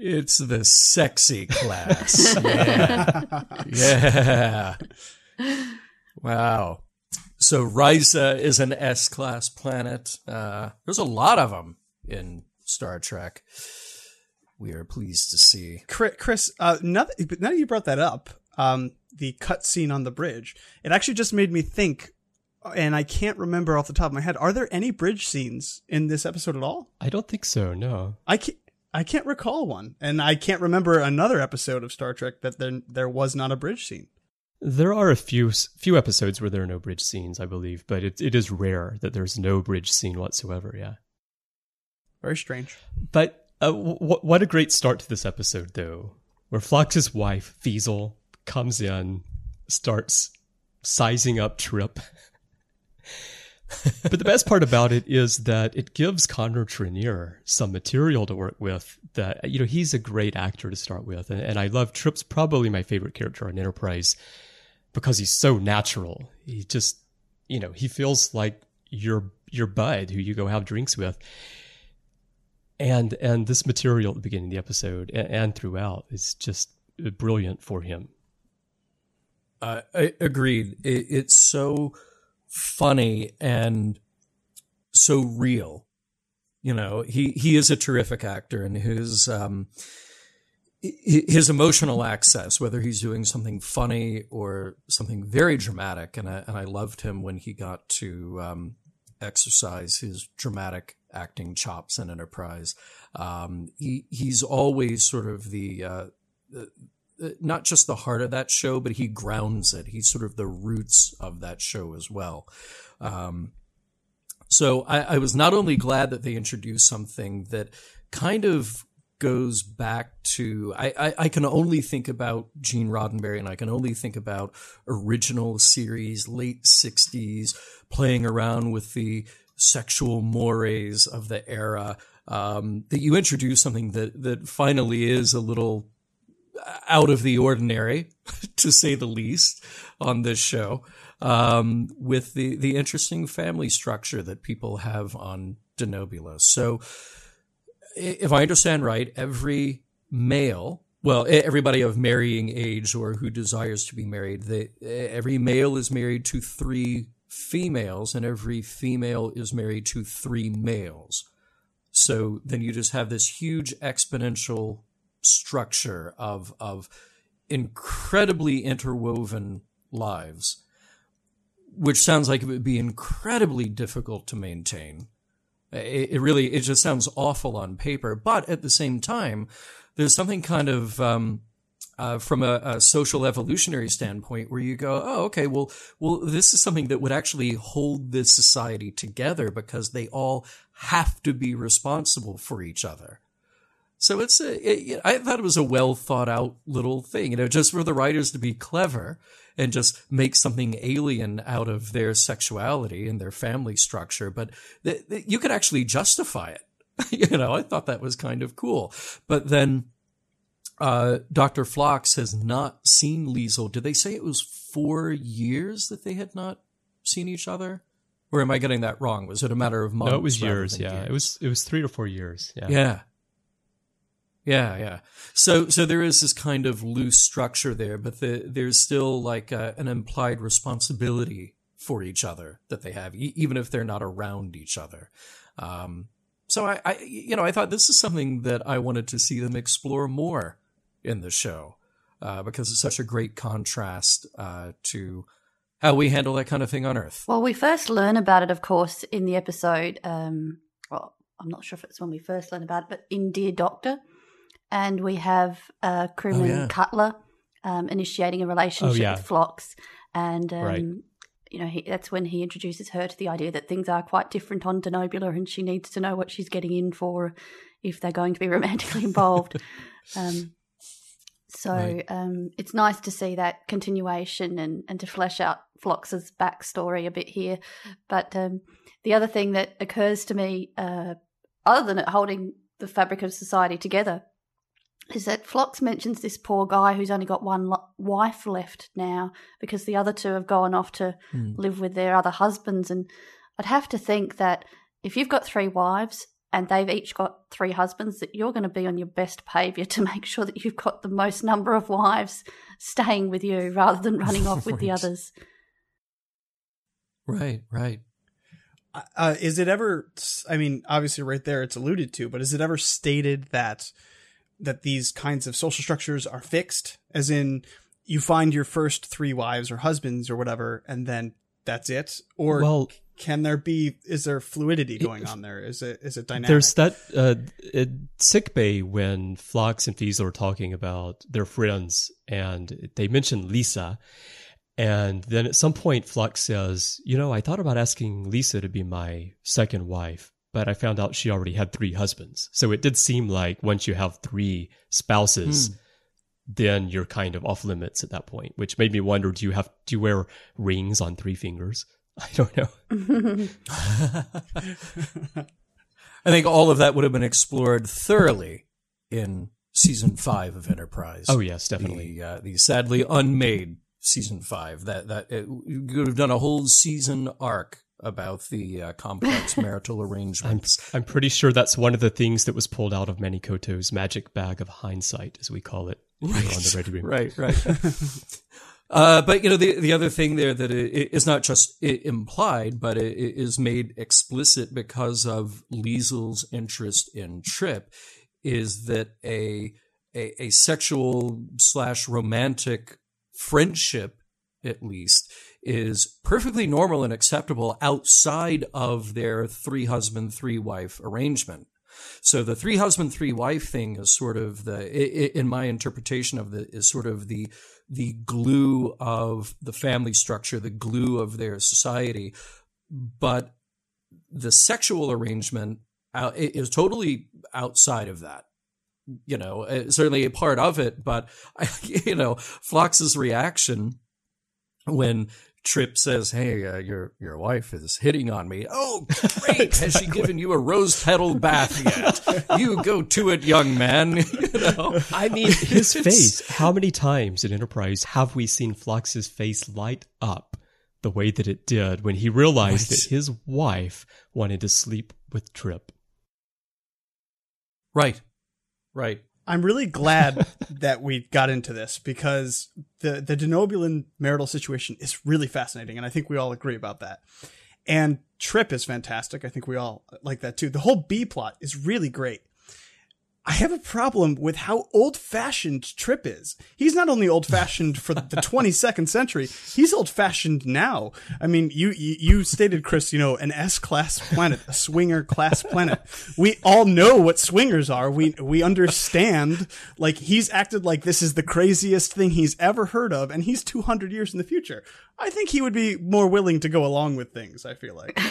It's the sexy class. Yeah. Yeah. Wow. So Risa is an S-class planet. Uh, there's a lot of them in Star Trek. We are pleased to see. Chris, uh, now, that, now that you brought that up, um, the cutscene on the bridge, it actually just made me think, and I can't remember off the top of my head, are there any bridge scenes in this episode at all? I don't think so, no. I can't, I can't recall one, and I can't remember another episode of Star Trek that there, there was not a bridge scene. There are a few few episodes where there are no bridge scenes, I believe, but it, it is rare that there's no bridge scene whatsoever, yeah. Very strange. But uh, w- what a great start to this episode, though, where Phlox's wife, Fiesel, comes in, starts sizing up Trip. But the best part about it is that it gives Conrad Trinneer some material to work with that, you know, he's a great actor to start with. And, and I love Trip's probably my favorite character on Enterprise because he's so natural. He just, you know, he feels like your, your bud who you go have drinks with. And, and this material at the beginning of the episode and, and throughout is just brilliant for him. Uh, I agreed. It, it's so funny and so real. You know, he, he is a terrific actor, and his um his emotional access, whether he's doing something funny or something very dramatic, and I and I loved him when he got to um, exercise his dramatic acting chops in Enterprise. Um, he he's always sort of the. Uh, the not just the heart of that show, but he grounds it. He's sort of the roots of that show as well. Um, so I, I was not only glad that they introduced something that kind of goes back to, I, I, I can only think about Gene Roddenberry, and I can only think about original series, late sixties, playing around with the sexual mores of the era, um, that you introduce something that, that finally is a little out of the ordinary, to say the least, on this show, um, with the, the interesting family structure that people have on Denobula. So if I understand right, every male, well, everybody of marrying age or who desires to be married, they, every male is married to three females, and every female is married to three males. So then you just have this huge exponential structure of of incredibly interwoven lives, which sounds like it would be incredibly difficult to maintain. It, it really, it just sounds awful on paper, but at the same time, there's something kind of um, uh, from a, a social evolutionary standpoint where you go, oh, okay, well, well, this is something that would actually hold this society together because they all have to be responsible for each other. So it's a, it, I thought it was a well thought out little thing, you know, just for the writers to be clever and just make something alien out of their sexuality and their family structure. But th- th- you could actually justify it. You know, I thought that was kind of cool. But then uh, Doctor Phlox has not seen Liesel. Did they say it was four years that they had not seen each other? Or am I getting that wrong? Was it a matter of months? No, it was years. Yeah, years? it was it was three to four years. Yeah. Yeah. Yeah, yeah. So, so there is this kind of loose structure there, but the, there's still like a, an implied responsibility for each other that they have, e- even if they're not around each other. Um, so I, I, you know, I thought this is something that I wanted to see them explore more in the show, uh, because it's such a great contrast, uh, to how we handle that kind of thing on Earth. Well, we first learn about it, of course, in the episode, um, well, I'm not sure if it's when we first learn about it, but in Dear Doctor. And we have uh, crewman oh, yeah. Cutler um, initiating a relationship oh, yeah. with Phlox. And, um, right. you know, he, that's when he introduces her to the idea that things are quite different on Denobula and she needs to know what she's getting in for if they're going to be romantically involved. um, so right. um, it's nice to see that continuation and, and to flesh out Phlox's backstory a bit here. But um, the other thing that occurs to me, uh, other than it holding the fabric of society together, is that Phlox mentions this poor guy who's only got one lo- wife left now because the other two have gone off to mm. live with their other husbands. And I'd have to think that if you've got three wives and they've each got three husbands, that you're going to be on your best behaviour to make sure that you've got the most number of wives staying with you rather than running off with Right. the others. Right, right. Uh, is it ever, I mean, obviously right there it's alluded to, but is it ever stated that that these kinds of social structures are fixed? As in, you find your first three wives or husbands or whatever, and then that's it? Or Well, can there be, is there fluidity going on there? Is it is it dynamic? there's that uh, in sickbay when Phlox and Fiesel are talking about their friends, and they mention Lisa. And then at some point, Phlox says, you know, I thought about asking Lisa to be my second wife, but I found out she already had three husbands. So it did seem like once you have three spouses, Hmm. then you're kind of off limits at that point, which made me wonder, do you have, do you wear rings on three fingers? I don't know. I think all of that would have been explored thoroughly in season five of Enterprise. Oh, yes, definitely. The, uh, the sadly unmade season five. That that it, you could have done a whole season arc about the uh, complex marital I'm, arrangements. I'm pretty sure that's one of the things that was pulled out of Manny Koto's magic bag of hindsight, as we call it here on the Ready Room. Right, right. uh, but you know, the the other thing there that it is not just implied, but it is made explicit because of Liesel's interest in Trip, is that a a, a sexual slash romantic friendship, at least, is perfectly normal and acceptable outside of their three husband, three wife arrangement. So the three husband, three wife thing is sort of the, in my interpretation of the, is sort of the, the glue of the family structure, the glue of their society. But the sexual arrangement is totally outside of that. You know, certainly a part of it, but, you know, Phlox's reaction when Trip says, hey, uh, your your wife is hitting on me. Oh, great. Exactly. Has she given you a rose petal bath yet? You go to it, young man. You know? I mean, his face. How many times in Enterprise have we seen Phlox's face light up the way that it did when he realized right. that his wife wanted to sleep with Trip? Right. Right. I'm really glad that we got into this because the, the Denobulan marital situation is really fascinating. And I think we all agree about that. And Trip is fantastic. I think we all like that too. The whole B plot is really great. I have a problem with how old-fashioned Trip is. He's not only old-fashioned for the twenty-second century, he's old-fashioned now. I mean, you, you, you stated, Chris, you know, an S-class planet, a swinger-class planet. We all know what swingers are. We, we understand, like, he's acted like this is the craziest thing he's ever heard of, and he's two hundred years in the future. I think he would be more willing to go along with things, I feel like.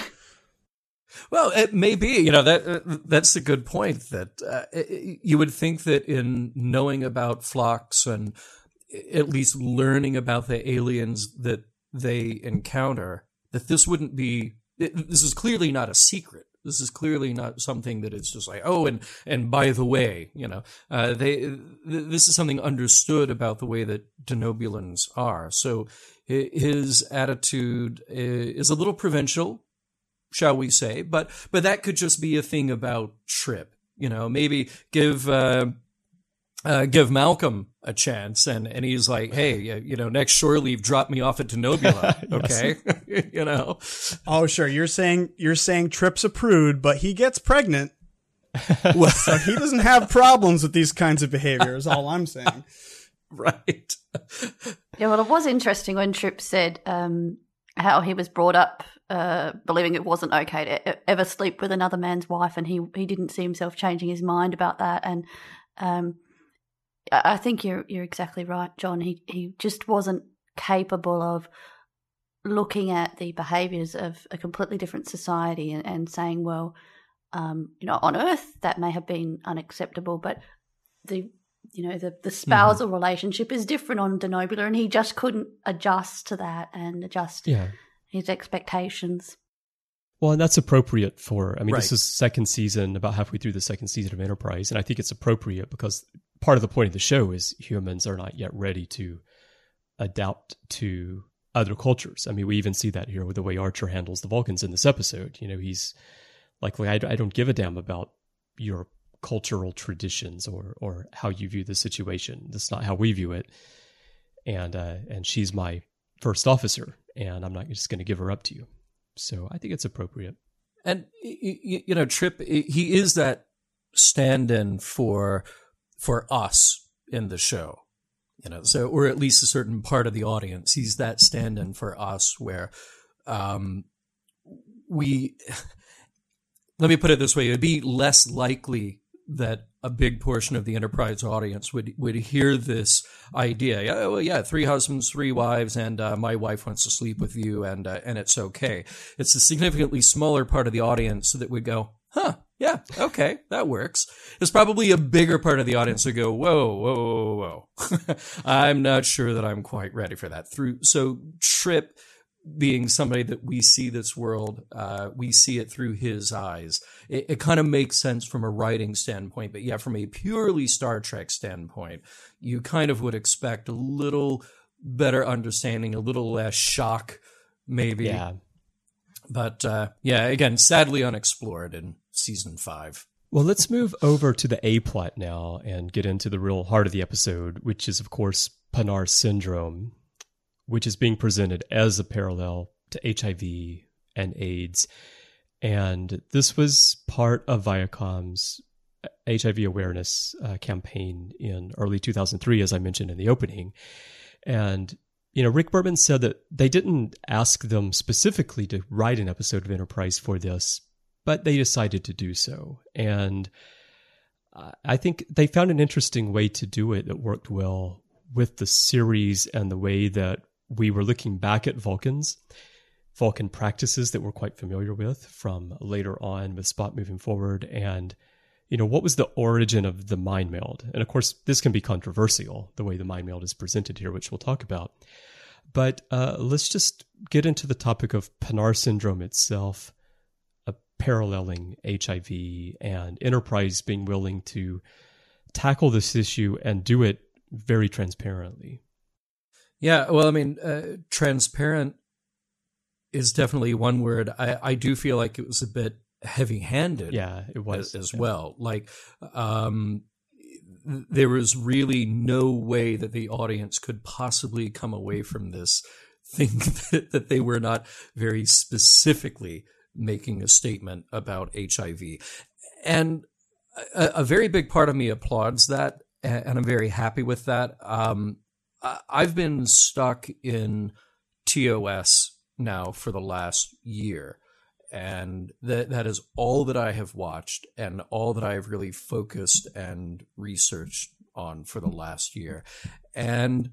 Well, it may be, you know, that uh, that's a good point that uh, it, you would think that in knowing about Phlox and at least learning about the aliens that they encounter, that this wouldn't be, it, this is clearly not a secret. This is clearly not something that it's just like, oh, and, and by the way, you know, uh, they, th- this is something understood about the way that Denobulans are. So his attitude is a little provincial, shall we say, but but that could just be a thing about Trip. You know, maybe give uh, uh, give Malcolm a chance, and, and he's like, hey, you know, next shore leave, drop me off at Denobula, okay? You know. Oh, sure. You're saying you're saying Trip's a prude, but he gets pregnant, so he doesn't have problems with these kinds of behaviors. All I'm saying. Right. Yeah. Well, it was interesting when Trip said um, how he was brought up Uh, believing it wasn't okay to ever sleep with another man's wife, and he he didn't see himself changing his mind about that. And um, I think you're you're exactly right, John. He he just wasn't capable of looking at the behaviours of a completely different society and, and saying, well, um, you know, on Earth that may have been unacceptable, but the you know the the spousal mm-hmm. relationship is different on Denobula, and he just couldn't adjust to that and adjust. Yeah. His expectations. Well, and that's appropriate for, I mean, right. This is second season, about halfway through the second season of Enterprise, and I think it's appropriate because part of the point of the show is humans are not yet ready to adapt to other cultures. I mean, we even see that here with the way Archer handles the Vulcans in this episode. You know, he's Like, like I, I don't give a damn about your cultural traditions or or how you view the situation. That's not how we view it. And uh, and she's my first officer, and I'm not just going to give her up to you. So I think it's appropriate. And you know, Trip, he is that stand-in for for us in the show, you know. So, or at least a certain part of the audience. He's that stand-in for us, where um, we. Let me put it this way: it'd be less likely that a big portion of the Enterprise audience would would hear this idea. Yeah, well, yeah, three husbands, three wives, and uh, my wife wants to sleep with you, and uh, and it's okay. It's a significantly smaller part of the audience that would go, huh, yeah, okay, that works. There's probably a bigger part of the audience that go, whoa, whoa, whoa, whoa. I'm not sure that I'm quite ready for that. Through so Trip, being somebody that we see this world, uh, we see it through his eyes. It, it kind of makes sense from a writing standpoint, but yeah, from a purely Star Trek standpoint, you kind of would expect a little better understanding, a little less shock, maybe. Yeah. But uh, yeah, again, sadly unexplored in season five. Well, let's move over to the A plot now and get into the real heart of the episode, which is, of course, Panar syndrome, which is being presented as a parallel to H I V and AIDS. And this was part of Viacom's H I V awareness uh, campaign in early two thousand three, as I mentioned in the opening. And, you know, Rick Berman said that they didn't ask them specifically to write an episode of Enterprise for this, but they decided to do so. And I think they found an interesting way to do it that worked well with the series and the way that we were looking back at Vulcans, Vulcan practices that we're quite familiar with from later on with Spock moving forward. And, you know, what was the origin of the mind meld? And of course, this can be controversial, the way the mind meld is presented here, which we'll talk about. But uh, let's just get into the topic of Panar syndrome itself, uh, paralleling H I V and Enterprise being willing to tackle this issue and do it very transparently. Yeah, well, I mean, uh, transparent is definitely one word. I, I do feel like it was a bit heavy-handed. Yeah, it was. As, as yeah. well. Like, um, there was really no way that the audience could possibly come away from this thinking that, that they were not very specifically making a statement about H I V. And a, a very big part of me applauds that, and I'm very happy with that. Um, I've been stuck in T O S now for the last year, and that that is all that I have watched and all that I have really focused and researched on for the last year. And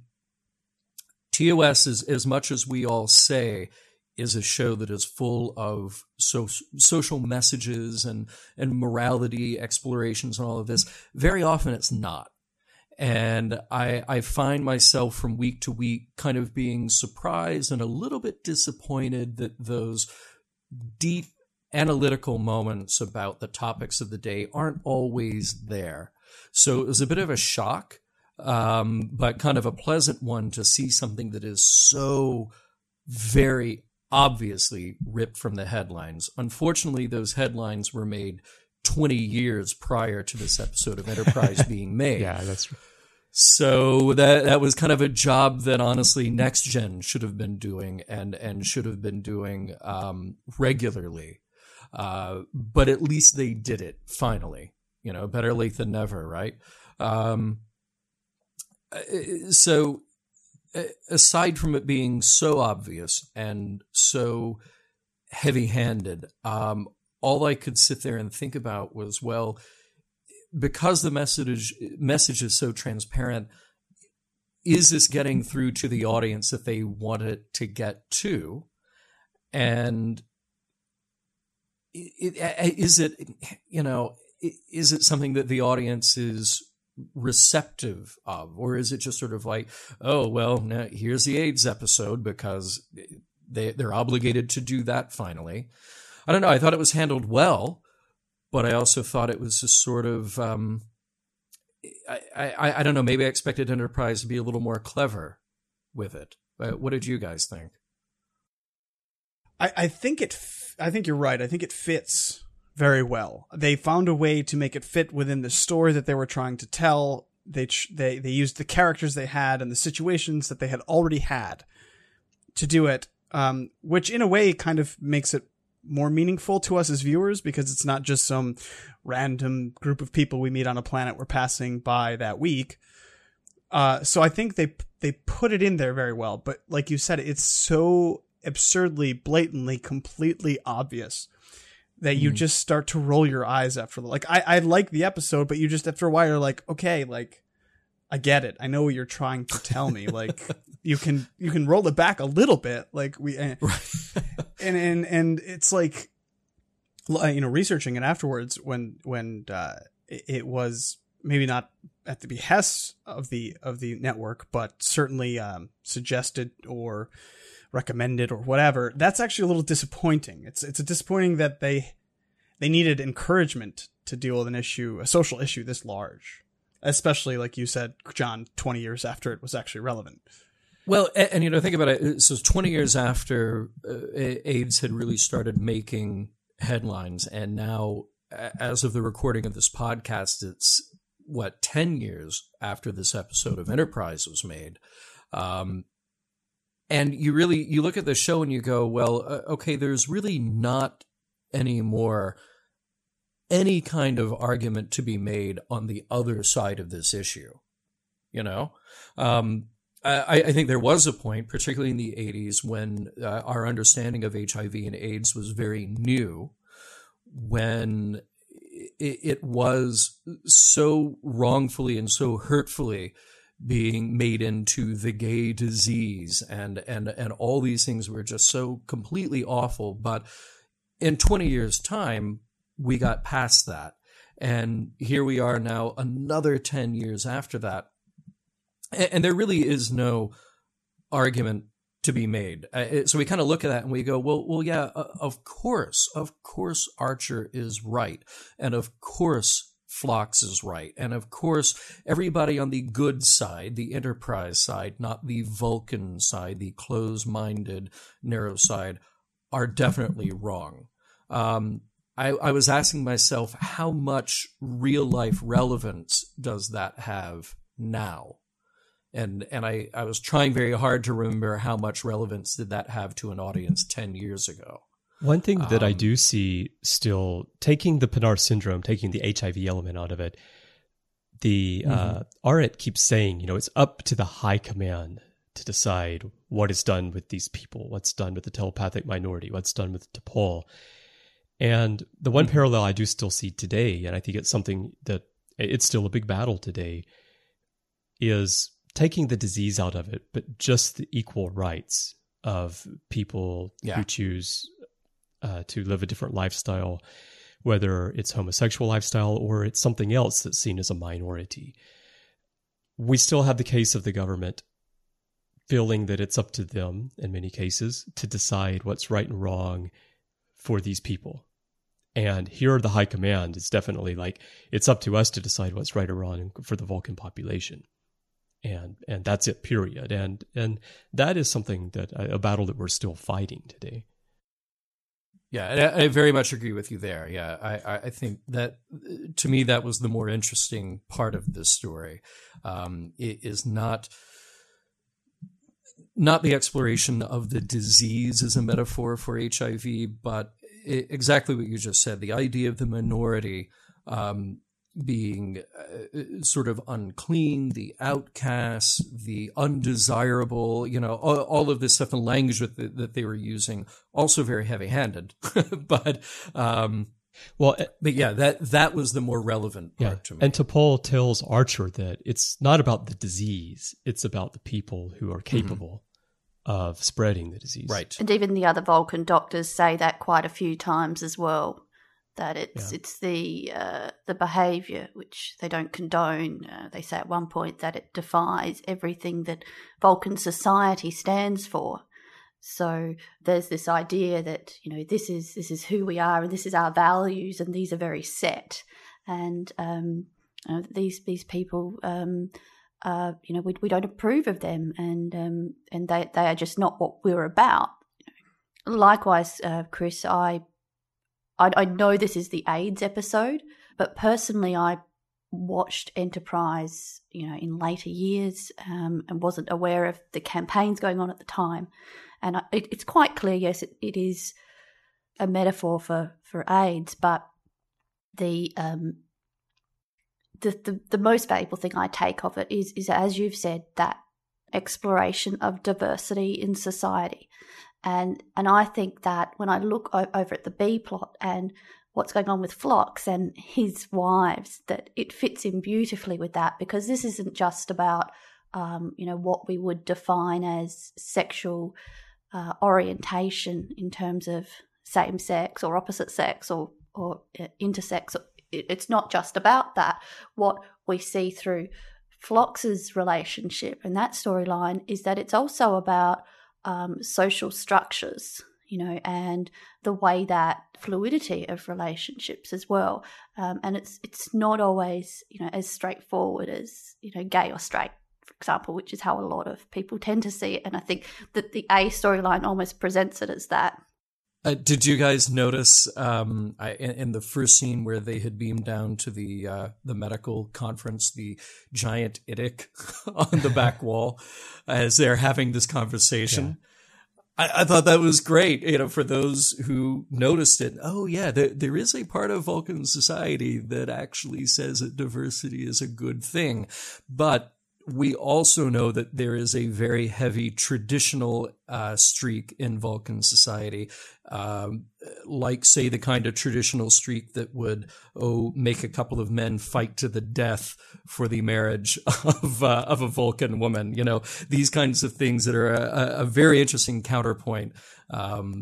T O S is, as much as we all say, is a show that is full of so, social messages and, and morality explorations and all of this. Very often it's not. And I, I find myself from week to week kind of being surprised and a little bit disappointed that those deep analytical moments about the topics of the day aren't always there. So it was a bit of a shock, um, but kind of a pleasant one to see something that is so very obviously ripped from the headlines. Unfortunately, those headlines were made twenty years prior to this episode of Enterprise being made. Yeah, that's true. So that that was kind of a job that honestly Next Gen should have been doing and and should have been doing um, regularly. Uh, but at least they did it finally. You know, better late than never, right? Um, so aside from it being so obvious and so heavy-handed, um, all I could sit there and think about was, well, because the message message is so transparent, is this getting through to the audience that they want it to get to? And it, it, is it, you know, is it something that the audience is receptive of, or is it just sort of like, oh, well, now here's the AIDS episode because they they're obligated to do that finally? I don't know. I thought it was handled well, but I also thought it was just sort of, um, I, I, I don't know, maybe I expected Enterprise to be a little more clever with it. But what did you guys think? I, I think it, I think you're right. I think it fits very well. They found a way to make it fit within the story that they were trying to tell. They ch- they they used the characters they had and the situations that they had already had to do it, um, which in a way kind of makes it more meaningful to us as viewers, because it's not just some random group of people we meet on a planet we're passing by that week. Uh, so I think they they put it in there very well. But like you said, it's so absurdly, blatantly, completely obvious that you mm. just start to roll your eyes after. Like, I, I like the episode, but you just, after a while, you're like, okay, like, I get it. I know what you're trying to tell me. Like, you can you can roll it back a little bit. Like, we, and, and, and, and it's like, you know, researching it afterwards when, when, uh, it, it was maybe not at the behest of the, of the network, but certainly, um, suggested or recommended or whatever. That's actually a little disappointing. It's, it's a disappointing that they, they needed encouragement to deal with an issue, a social issue this large, especially like you said, John, twenty years after it was actually relevant. Well, and, and you know, think about it. So twenty years after uh, AIDS had really started making headlines, and now, as of the recording of this podcast, it's what, ten years after this episode of Enterprise was made. Um, and you really, you look at the show and you go, well, uh, okay, there's really not anymore any kind of argument to be made on the other side of this issue. You know, um, I, I think there was a point, particularly in the eighties, when uh, our understanding of H I V and AIDS was very new, when it, it was so wrongfully and so hurtfully being made into the gay disease, and, and, and all these things were just so completely awful. But in twenty years' time, we got past that. And here we are now, another ten years after that. And, and there really is no argument to be made. Uh, so we kind of look at that and we go, well, well, yeah, uh, of course, of course Archer is right. And of course Phlox is right. And of course, everybody on the good side, the Enterprise side, not the Vulcan side, the closed-minded, narrow side, are definitely wrong. Um, I, I was asking myself, how much real-life relevance does that have now? And and I, I was trying very hard to remember how much relevance did that have to an audience ten years ago. One thing that um, I do see still, taking the Pinar syndrome, taking the H I V element out of it, the mm-hmm. uh, Arendt keeps saying, you know, it's up to the high command to decide what is done with these people, what's done with the telepathic minority, what's done with T'Pol. And the one mm-hmm. parallel I do still see today, and I think it's something that it's still a big battle today, is taking the disease out of it, but just the equal rights of people yeah. who choose uh, to live a different lifestyle, whether it's homosexual lifestyle or it's something else that's seen as a minority. We still have the case of the government feeling that it's up to them, in many cases, to decide what's right and wrong for these people. And here the high command is definitely like, it's up to us to decide what's right or wrong for the Vulcan population. And and that's it, period. And and that is something that, a battle that we're still fighting today. Yeah, I, I very much agree with you there. Yeah, I, I think that, to me, that was the more interesting part of this story. Um, it is not... Not the exploration of the disease as a metaphor for H I V, but it, exactly what you just said, the idea of the minority um, being uh, sort of unclean, the outcasts, the undesirable, you know, all, all of this stuff and language that, the, that they were using, also very heavy-handed. but um, well, but yeah, that, that was the more relevant part yeah. to me. And T'Pol tells Archer that it's not about the disease, it's about the people who are capable mm-hmm. of spreading the disease. Right. And even the other Vulcan doctors say that quite a few times as well, that it's yeah. it's the uh, the behaviour which they don't condone. Uh, they say at one point that it defies everything that Vulcan society stands for. So there's this idea that, you know, this is this is who we are and this is our values and these are very set. And um, uh, these these people... Um, Uh, you know, we we don't approve of them, and um, and they, they are just not what we're about. Likewise, uh, Chris, I I, I know this is the AIDS episode, but personally I watched Enterprise, you know, in later years um, and wasn't aware of the campaigns going on at the time. And I, it, it's quite clear, yes, it, it is a metaphor for, for AIDS, but the, um, the the the most valuable thing I take of it is, is, as you've said, that exploration of diversity in society. And and I think that when I look o- over at the B plot and what's going on with Phlox and his wives, that it fits in beautifully with that, because this isn't just about, um, you know, what we would define as sexual uh, orientation in terms of same sex or opposite sex or, or uh, intersex. It, it's not just about that. What we see through Phlox's relationship and that storyline is that it's also about um, social structures, you know, and the way that fluidity of relationships as well. Um, and it's it's not always, you know, as straightforward as, you know, gay or straight, for example, which is how a lot of people tend to see it. And I think that the A storyline almost presents it as that. Uh, did you guys notice um, I, in, in the first scene where they had beamed down to the uh, the medical conference, the giant Idic on the back wall as they're having this conversation? Yeah. I, I thought that was great, you know, for those who noticed it. Oh, yeah, there, there is a part of Vulcan society that actually says that diversity is a good thing. But we also know that there is a very heavy traditional uh, streak in Vulcan society, um, like, say, the kind of traditional streak that would, oh, make a couple of men fight to the death for the marriage of uh, of a Vulcan woman. You know, these kinds of things that are a, a very interesting counterpoint um,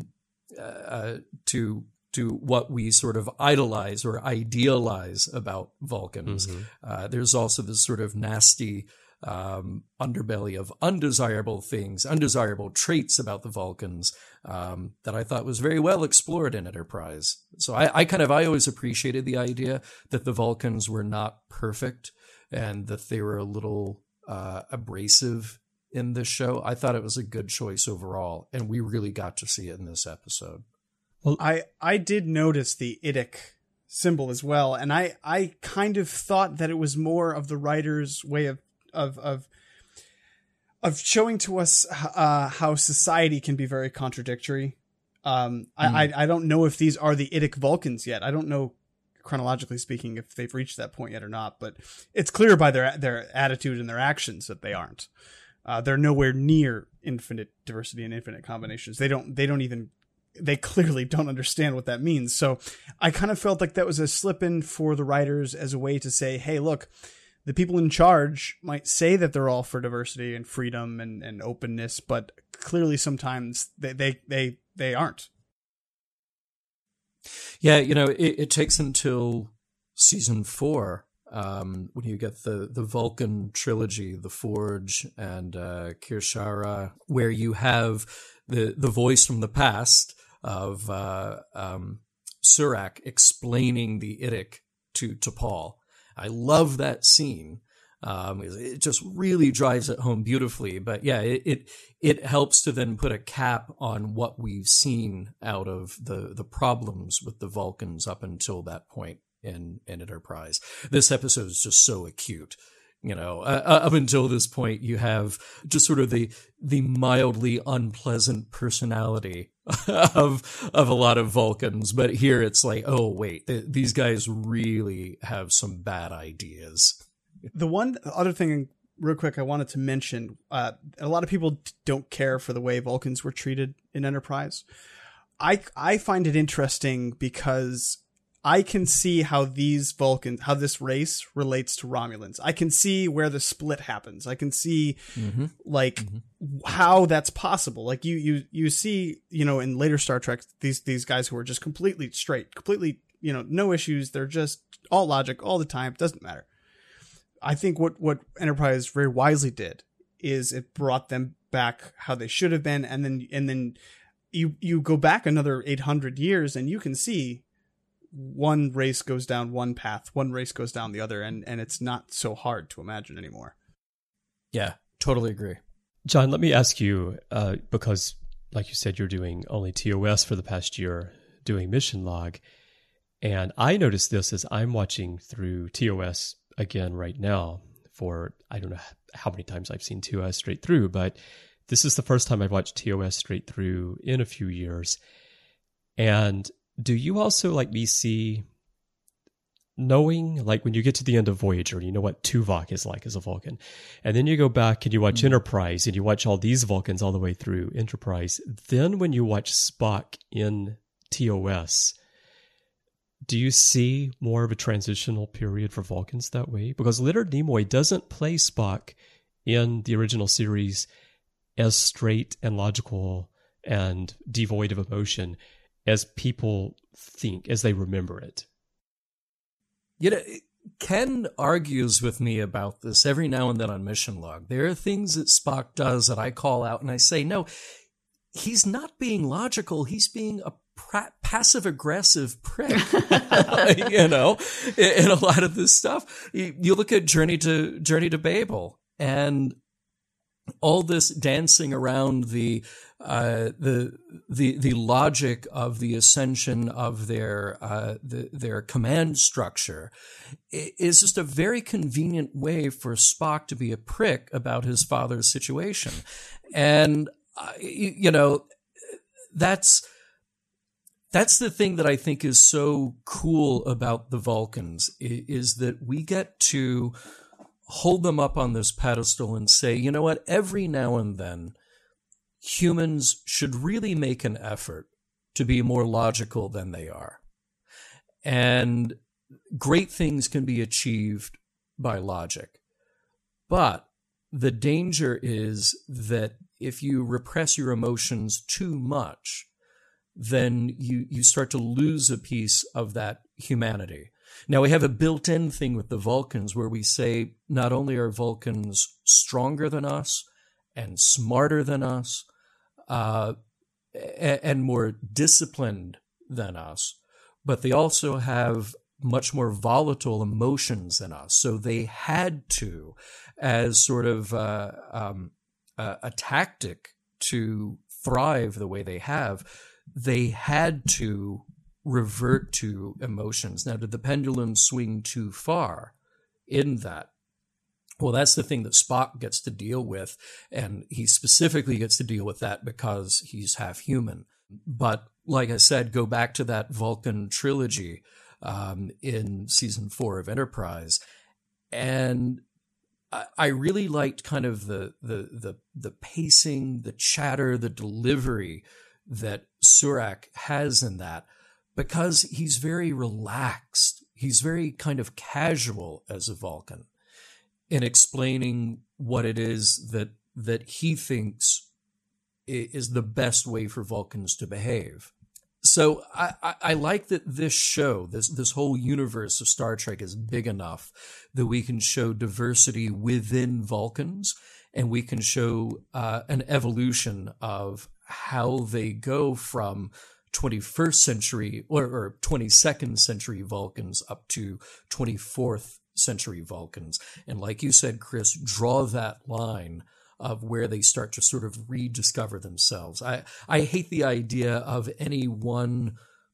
uh, to to what we sort of idolize or idealize about Vulcans. Mm-hmm. Uh, there's also this sort of nasty um, underbelly of undesirable things, undesirable traits about the Vulcans um, that I thought was very well explored in Enterprise. So I, I kind of, I always appreciated the idea that the Vulcans were not perfect and that they were a little uh, abrasive in this show. I thought it was a good choice overall, and we really got to see it in this episode. Well, I, I did notice the Idic symbol as well, and I, I kind of thought that it was more of the writer's way of Of, of of showing to us uh, how society can be very contradictory. Um, I, mm. I I don't know if these are the Idic Vulcans yet. I don't know, chronologically speaking, if they've reached that point yet or not. But it's clear by their their attitude and their actions that they aren't. Uh, they're nowhere near infinite diversity and infinite combinations. They don't. They don't even. They clearly don't understand what that means. So I kind of felt like that was a slip in for the writers as a way to say, hey, look, the people in charge might say that they're all for diversity and freedom and, and openness, but clearly sometimes they, they, they, they aren't. Yeah. You know, it, it takes until season four, um, when you get the, the Vulcan trilogy, The Forge and, uh, Kirshara, where you have the, the voice from the past of, uh, um, Surak explaining the Idic to, to Paul. I love that scene. Um, it just really drives it home beautifully. But yeah, it, it it helps to then put a cap on what we've seen out of the the problems with the Vulcans up until that point in, in Enterprise. This episode is just so acute. You know, uh, up until this point, you have just sort of the the mildly unpleasant personality of of a lot of Vulcans, but here it's like, oh wait, th- these guys really have some bad ideas. The one other thing, real quick, I wanted to mention: uh, a lot of people don't care for the way Vulcans were treated in Enterprise. I I find it interesting because I can see how these Vulcans, how this race relates to Romulans. I can see where the split happens. I can see mm-hmm. like mm-hmm. how that's possible. Like you, you, you see, you know, in later Star Trek, these, these guys who are just completely straight, completely, you know, no issues. They're just all logic all the time. It doesn't matter. I think what, what Enterprise very wisely did is it brought them back how they should have been. And then, and then you, you go back another eight hundred years and you can see one race goes down one path, one race goes down the other, and, and it's not so hard to imagine anymore. Yeah, totally agree. John, let me ask you, uh, because like you said, you're doing only T O S for the past year, doing Mission Log. And I noticed this as I'm watching through T O S again right now for, I don't know how many times I've seen T O S straight through, but this is the first time I've watched T O S straight through in a few years. And do you also, like me, see, knowing, like when you get to the end of Voyager, you know what Tuvok is like as a Vulcan, and then you go back and you watch mm-hmm. Enterprise and you watch all these Vulcans all the way through Enterprise. Then when you watch Spock in T O S, do you see more of a transitional period for Vulcans that way? Because Leonard Nimoy doesn't play Spock in the original series as straight and logical and devoid of emotion as people think, as they remember it. You know, Ken argues with me about this every now and then on Mission Log. There are things that Spock does that I call out and I say, no, he's not being logical. He's being a pra- passive-aggressive prick, you know, in, in a lot of this stuff. You, you look at Journey to Journey to Babel and all this dancing around the uh, the the the logic of the ascension of their uh, the, their command structure is just a very convenient way for Spock to be a prick about his father's situation, and uh, you know that's that's the thing that I think is so cool about the Vulcans is that we get to hold them up on this pedestal and say, you know what, every now and then, humans should really make an effort to be more logical than they are. And great things can be achieved by logic. But the danger is that if you repress your emotions too much, then you, you start to lose a piece of that humanity. Now, we have a built-in thing with the Vulcans where we say not only are Vulcans stronger than us and smarter than us uh, and more disciplined than us, but they also have much more volatile emotions than us. So they had to, as sort of uh, um, a, a tactic to thrive the way they have, they had to revert to emotions. Now, did the pendulum swing too far in that? Well, that's the thing that Spock gets to deal with, and he specifically gets to deal with that because he's half human. But like I said, go back to that Vulcan trilogy um, in season four of Enterprise, and I, I really liked kind of the the the the pacing, the chatter, the delivery that Surak has in that. Because he's very relaxed. He's very kind of casual as a Vulcan in explaining what it is that that he thinks is the best way for Vulcans to behave. So I, I, I like that this show, this this whole universe of Star Trek is big enough that we can show diversity within Vulcans, and we can show uh, an evolution of how they go from twenty-first century or, or twenty-second century Vulcans up to twenty-fourth century Vulcans. And like you said, Chris, draw that line of where they start to sort of rediscover themselves. I, I hate the idea of any one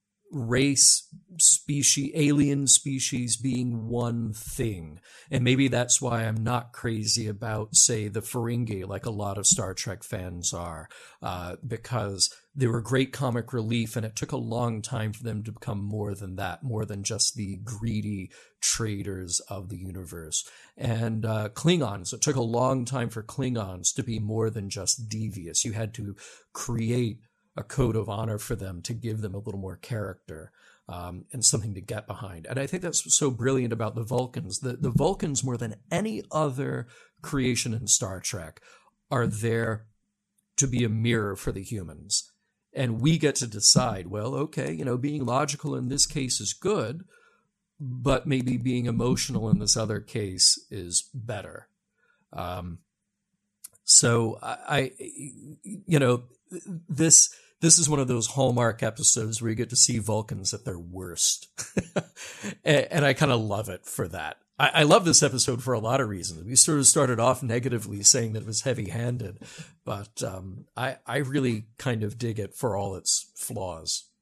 race, species, alien species being one thing. And maybe that's why I'm not crazy about, say, the Ferengi, like a lot of Star Trek fans are, uh, because they were great comic relief, and it took a long time for them to become more than that, more than just the greedy traders of the universe. And uh, Klingons, it took a long time for Klingons to be more than just devious. You had to create a code of honor for them to give them a little more character um, and something to get behind. And I think that's so brilliant about the Vulcans. The, the Vulcans, more than any other creation in Star Trek, are there to be a mirror for the humans. And we get to decide, well, okay, you know, being logical in this case is good, but maybe being emotional in this other case is better. Um, so I, I, you know, this this is one of those Hallmark episodes where you get to see Vulcans at their worst. and, and I kind of love it for that. I, I love this episode for a lot of reasons. We sort of started off negatively saying that it was heavy-handed, but um, I, I really kind of dig it for all its flaws.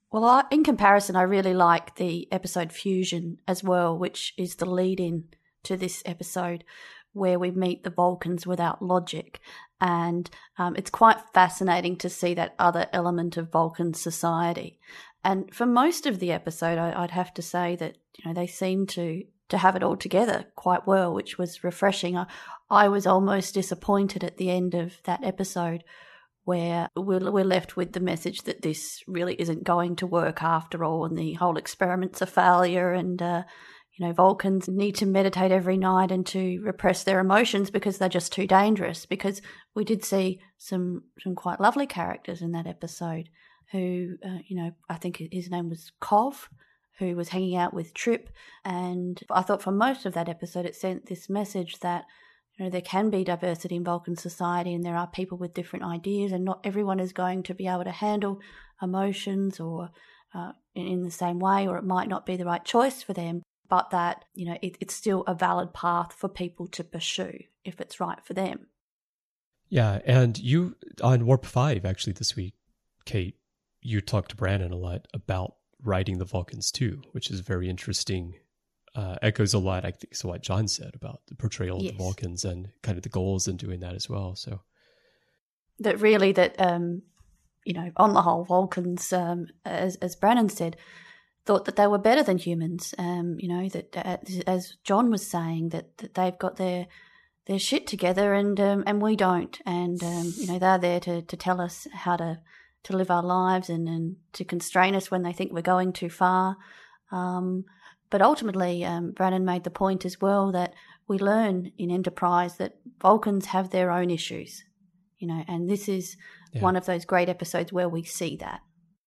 Well, I, in comparison, I really like the episode Fusion as well, which is the lead-in to this episode where we meet the Vulcans without logic. And um, it's quite fascinating to see that other element of Vulcan society. And for most of the episode, I, I'd have to say that, you know, they seem to, to have it all together quite well, which was refreshing. I, I was almost disappointed at the end of that episode where we're, we're left with the message that this really isn't going to work after all, and the whole experiment's a failure, and uh, you know, Vulcans need to meditate every night and to repress their emotions because they're just too dangerous. Because we did see some some quite lovely characters in that episode who, uh, you know, I think his name was Kov, who was hanging out with Trip, and I thought for most of that episode it sent this message that, you know, there can be diversity in Vulcan society and there are people with different ideas, and not everyone is going to be able to handle emotions or uh, in, in the same way, or it might not be the right choice for them, but that, you know, it, it's still a valid path for people to pursue if it's right for them. Yeah, and you, on Warp five actually this week, Kate, you talked to Brandon a lot about writing the Vulcans too, which is very interesting. Uh, echoes a lot, I think, so what John said about the portrayal Yes. of the Vulcans and kind of the goals in doing that as well. So That really, that, um, you know, on the whole, Vulcans, um, as, as Brandon said, thought that they were better than humans. Um, you know, that uh, as John was saying, that, that they've got their their shit together and um, and we don't. And, um, you know, they're there to, to tell us how to, to live our lives and, and to constrain us when they think we're going too far. Um But ultimately, um, Brandon made the point as well that we learn in Enterprise that Vulcans have their own issues, you know, and this is yeah. one of those great episodes where we see that.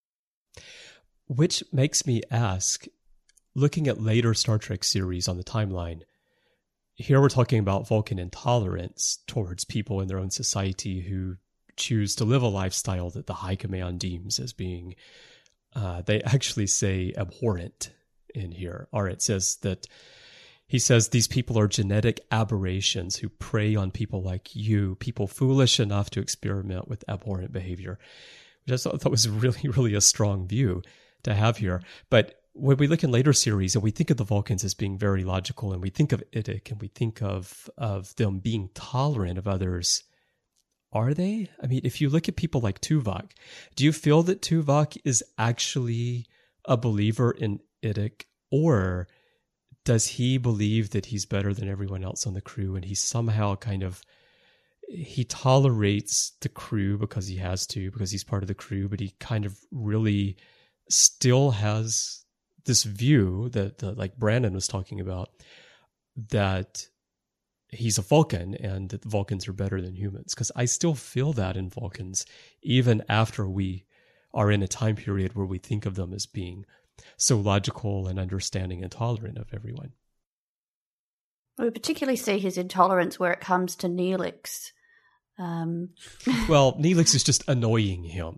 Which makes me ask, looking at later Star Trek series on the timeline, here we're talking about Vulcan intolerance towards people in their own society who choose to live a lifestyle that the High Command deems as being, uh, they actually say abhorrent in here, or it says that he says these people are genetic aberrations who prey on people like you, people foolish enough to experiment with abhorrent behavior, which I thought, thought was really, really a strong view to have here. But when we look in later series and we think of the Vulcans as being very logical, and we think of Idic and we think of, of them being tolerant of others, are they? I mean, if you look at people like Tuvok, do you feel that Tuvok is actually a believer in Idic, or does he believe that he's better than everyone else on the crew, and he somehow kind of he tolerates the crew because he has to, because he's part of the crew, but he kind of really still has this view that, that like Brandon was talking about, that he's a Vulcan and that the Vulcans are better than humans? Because I still feel that in Vulcans, even after we are in a time period where we think of them as being so logical and understanding and tolerant of everyone. We particularly see his intolerance where it comes to Neelix. Um. Well, Neelix is just annoying him.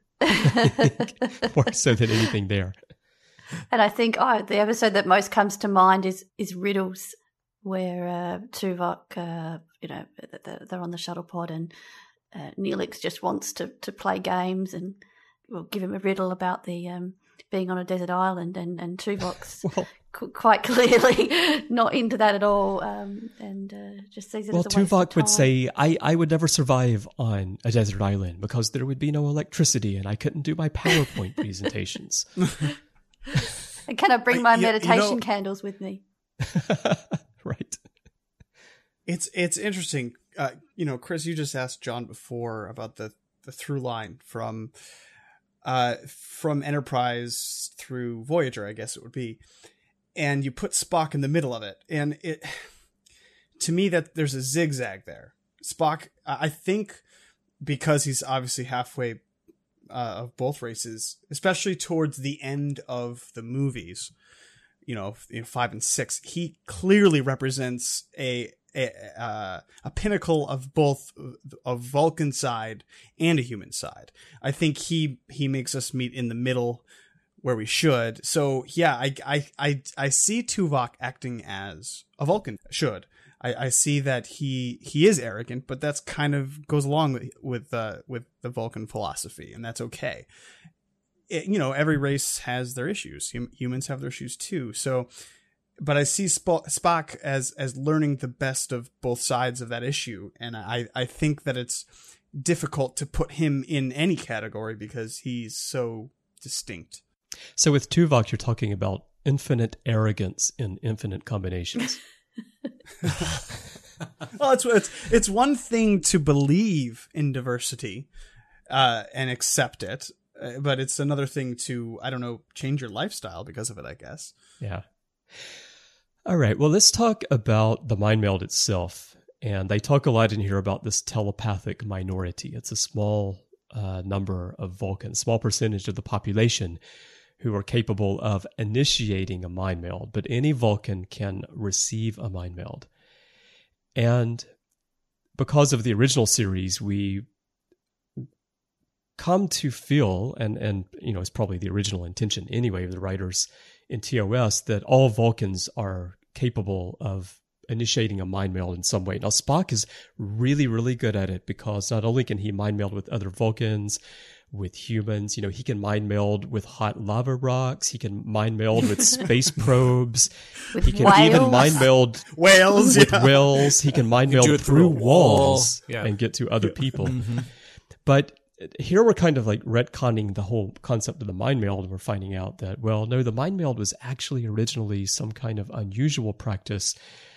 More so than anything there. And I think oh, the episode that most comes to mind is, is Riddles, where uh, Tuvok, uh, you know, they're on the shuttle pod and uh, Neelix just wants to, to play games, and we'll give him a riddle about the um, being on a desert island, and, and Tuvok's well, qu- quite clearly not into that at all, um, and uh, just sees it well, as a waste of Tuvok time. would say, I, I would never survive on a desert island because there would be no electricity and I couldn't do my PowerPoint presentations. And can I bring my I- you- you meditation know- candles with me? Right. It's it's interesting. Uh, you know, Chris, you just asked John before about the, the through line from uh, from Enterprise through Voyager, I guess it would be, and you put Spock in the middle of it, and it to me that there's a zigzag there. Spock, I think, because he's obviously halfway uh, of both races, especially towards the end of the movies, you know, you know, five and six, he clearly represents a a, uh, a pinnacle of both a Vulcan side and a human side. I think he he makes us meet in the middle where we should. So yeah, I I I, I see Tuvok acting as a Vulcan should. I, I see that he he is arrogant, but that's kind of goes along with with uh, with the Vulcan philosophy, and that's okay. it, you know, every race has their issues. Hum- humans have their issues too. So, but I see Sp- Spock as as learning the best of both sides of that issue, and I I think that it's difficult to put him in any category because he's so distinct. So with Tuvok, you're talking about infinite arrogance in infinite combinations. Well, it's, it's it's one thing to believe in diversity uh, and accept it, uh, but it's another thing to, I don't know, change your lifestyle because of it, I guess. Yeah. All right. Well, let's talk about the mind meld itself. And they talk a lot in here about this telepathic minority. It's a small uh, number of Vulcans, small percentage of the population who are capable of initiating a mind meld, but any Vulcan can receive a mind meld. And because of the original series, we come to feel, and, and you know, it's probably the original intention anyway of the writers in T O S, that all Vulcans are capable of initiating a mind meld in some way. Now, Spock is really, really good at it because not only can he mind meld with other Vulcans, with humans, you know, he can mind meld with hot lava rocks. He can mind meld with space probes. With he can whales. even mind meld Whales, with yeah. whales. He can mind You can do meld it through through a wall. walls Yeah. and get to other people. Mm-hmm. But here we're kind of like retconning the whole concept of the mind meld, and we're finding out that, well, no, the mind meld was actually originally some kind of unusual practice,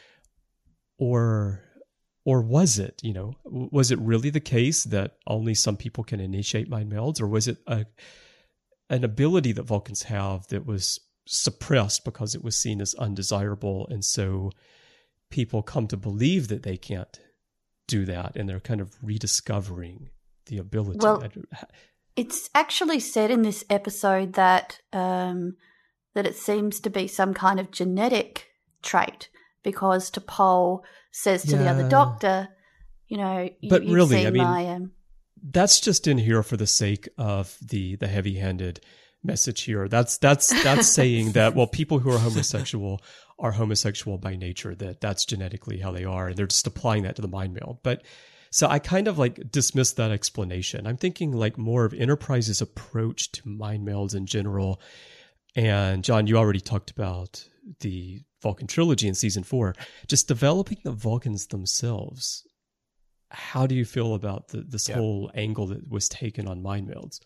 or or was it, you know, was it really the case that only some people can initiate mind melds, or was it a an ability that Vulcans have that was suppressed because it was seen as undesirable, and so people come to believe that they can't do that, and they're kind of rediscovering the ability. Well, it's actually said in this episode that um, that it seems to be some kind of genetic trait, because T'Pol says to the other Yeah. doctor, you know, you, But you've really, seen I mean, my, um, that's just in here for the sake of the the heavy-handed message here. That's that's that's saying that, well, people who are homosexual are homosexual by nature, that that's genetically how they are, and they're just applying that to the mind meld. But so I kind of like dismiss that explanation. I'm thinking like more of Enterprise's approach to mind melds in general. And John, you already talked about the Vulcan trilogy in season four, just developing the Vulcans themselves. How do you feel about the, this Yeah. whole angle that was taken on mind melds?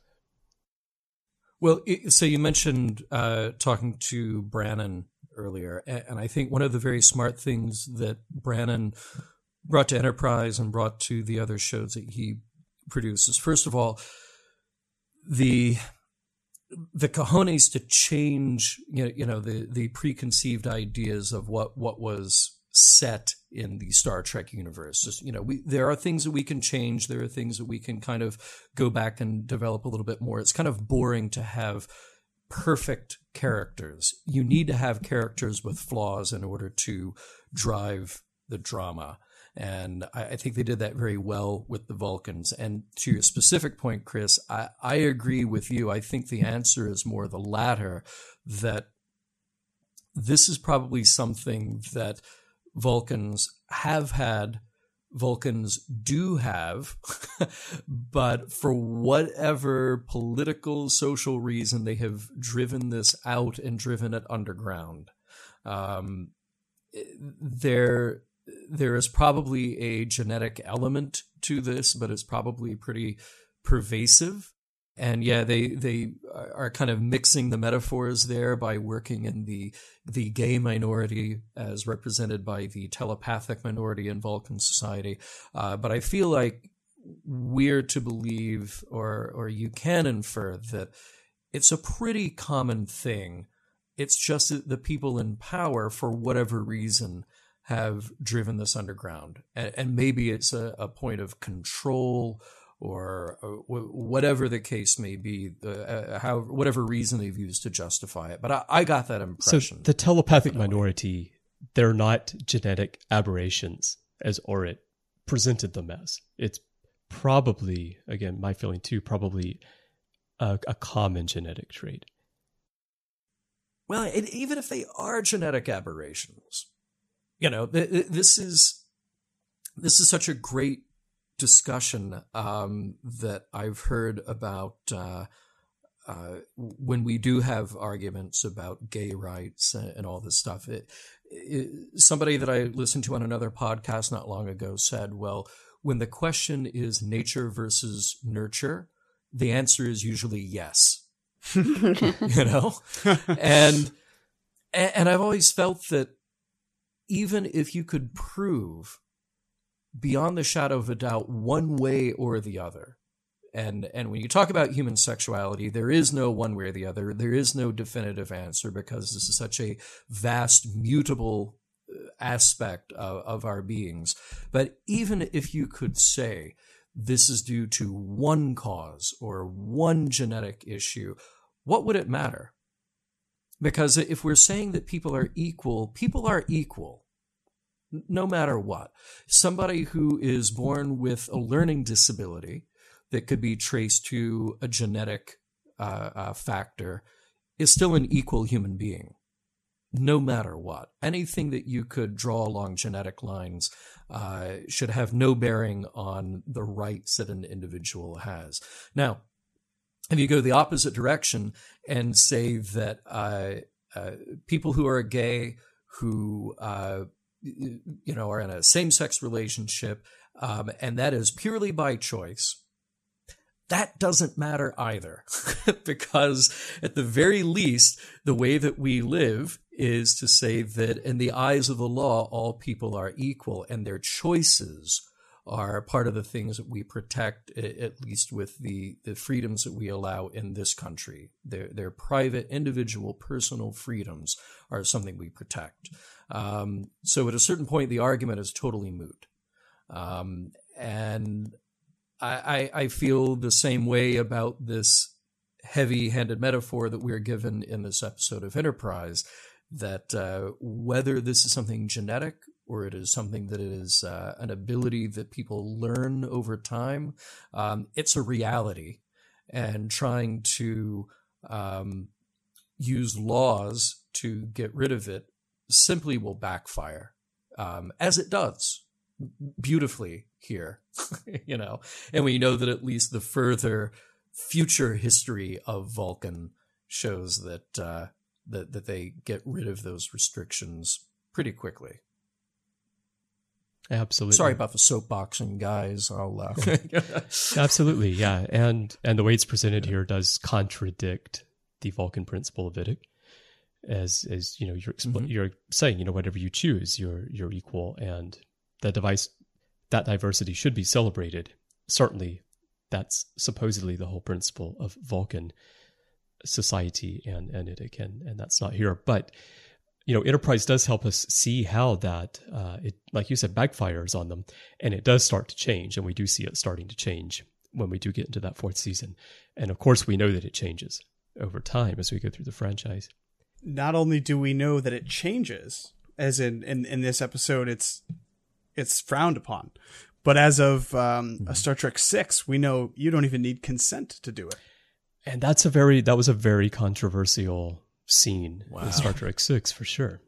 Well, it, so you mentioned uh, talking to Brannon earlier, and, and I think one of the very smart things that Brannon brought to Enterprise and brought to the other shows that he produces, first of all, the the cojones to change, you know, you know the the preconceived ideas of what what was set in the Star Trek universe. Just, you know, we there are things that we can change. There are things that we can kind of go back and develop a little bit more. It's kind of boring to have perfect characters. You need to have characters with flaws in order to drive the drama. And I, I think they did that very well with the Vulcans. And to your specific point, Chris, I, I agree with you. I think the answer is more the latter, that this is probably something that Vulcans have had, Vulcans do have, but for whatever political, social reason, they have driven this out and driven it underground. Um, there, there is probably a genetic element to this, but it's probably pretty pervasive. And yeah, they they are kind of mixing the metaphors there by working in the the gay minority as represented by the telepathic minority in Vulcan society. Uh, but I feel like we're to believe, or or you can infer, that it's a pretty common thing. It's just that the people in power, for whatever reason, have driven this underground. And, and maybe it's a, a point of control, or, or whatever the case may be, uh, how whatever reason they've used to justify it. But I, I got that impression. So the telepathic definitely. minority, they're not genetic aberrations as Orit presented them as. It's probably, again, my feeling too, probably a, a common genetic trait. Well, it, even if they are genetic aberrations, you know, th- th- this is this is such a great discussion um, that I've heard about uh, uh, when we do have arguments about gay rights and, and all this stuff, it, it, somebody that I listened to on another podcast not long ago said, well, when the question is nature versus nurture, the answer is usually yes. You know? and and I've always felt that even if you could prove beyond the shadow of a doubt one way or the other, and and when you talk about human sexuality, there is no one way or the other. There is no definitive answer because this is such a vast, mutable aspect of, of our beings. But even if you could say this is due to one cause or one genetic issue, what would it matter? Because if we're saying that people are equal, people are equal, no matter what. Somebody who is born with a learning disability that could be traced to a genetic uh, uh, factor is still an equal human being, no matter what. Anything that you could draw along genetic lines uh, should have no bearing on the rights that an individual has. Now, if you go the opposite direction and say that uh, uh, people who are gay, who uh, you know are in a same-sex relationship, um, and that is purely by choice, that doesn't matter either, because at the very least, the way that we live is to say that in the eyes of the law, all people are equal, and their choices are part of the things that we protect, at least with the, the freedoms that we allow in this country. Their, their private, individual, personal freedoms are something we protect. Um, so at a certain point, the argument is totally moot. Um, and I, I, I feel the same way about this heavy-handed metaphor that we're given in this episode of Enterprise, that uh, whether this is something genetic or it is something that is uh, an ability that people learn over time, um, it's a reality. And trying to um, use laws to get rid of it simply will backfire, um, as it does beautifully here, you know. And we know that at least the further future history of Vulcan shows that uh, that that they get rid of those restrictions pretty quickly. Absolutely. Sorry about the soapboxing, guys. I'll laugh. Absolutely, yeah. And and the way it's presented here does contradict the Vulcan principle of Vidic. As as you know, you're expl- mm-hmm. you're saying, you know, whatever you choose, you're you're equal, and that device that diversity should be celebrated. Certainly, that's supposedly the whole principle of Vulcan society and and Vidic, and and that's not here. But you know, Enterprise does help us see how that, uh, it, like you said, backfires on them, and it does start to change, and we do see it starting to change when we do get into that fourth season. And of course, we know that it changes over time as we go through the franchise. Not only do we know that it changes, as in, in, in this episode, it's it's frowned upon, but as of um, mm-hmm. a Star Trek six, we know you don't even need consent to do it. And that's a very that was a very controversial scene wow. in Star Trek six for sure.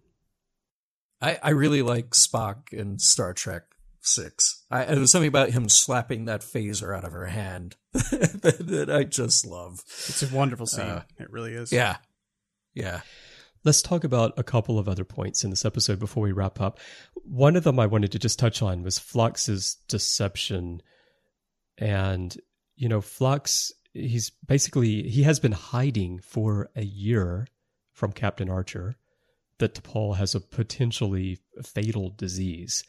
I, I really like Spock in Star Trek six. I, there was something about him slapping that phaser out of her hand that, that I just love. It's a wonderful scene. Uh, it really is. Yeah. Yeah. Let's talk about a couple of other points in this episode before we wrap up. One of them I wanted to just touch on was Phlox's deception. And, you know, Phlox, he's basically, he has been hiding for a year from Captain Archer that T'Pol has a potentially fatal disease.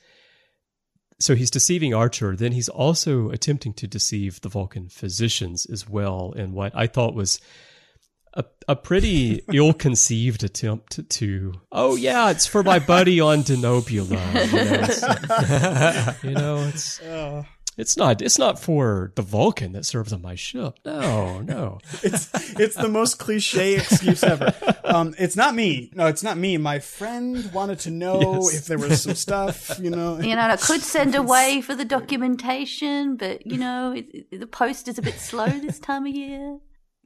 So he's deceiving Archer. Then he's also attempting to deceive the Vulcan physicians as well in what I thought was a, a pretty ill-conceived attempt to, to, oh yeah, it's for my buddy on Denobula. You know, it's, you know, it's... Uh. It's not. It's not for the Vulcan that serves on my ship. No, no. it's it's the most cliche excuse ever. Um, it's not me. No, it's not me. My friend wanted to know yes. if there was some stuff. You know. You know, and I could send away for the documentation, but you know, it, it, the post is a bit slow this time of year.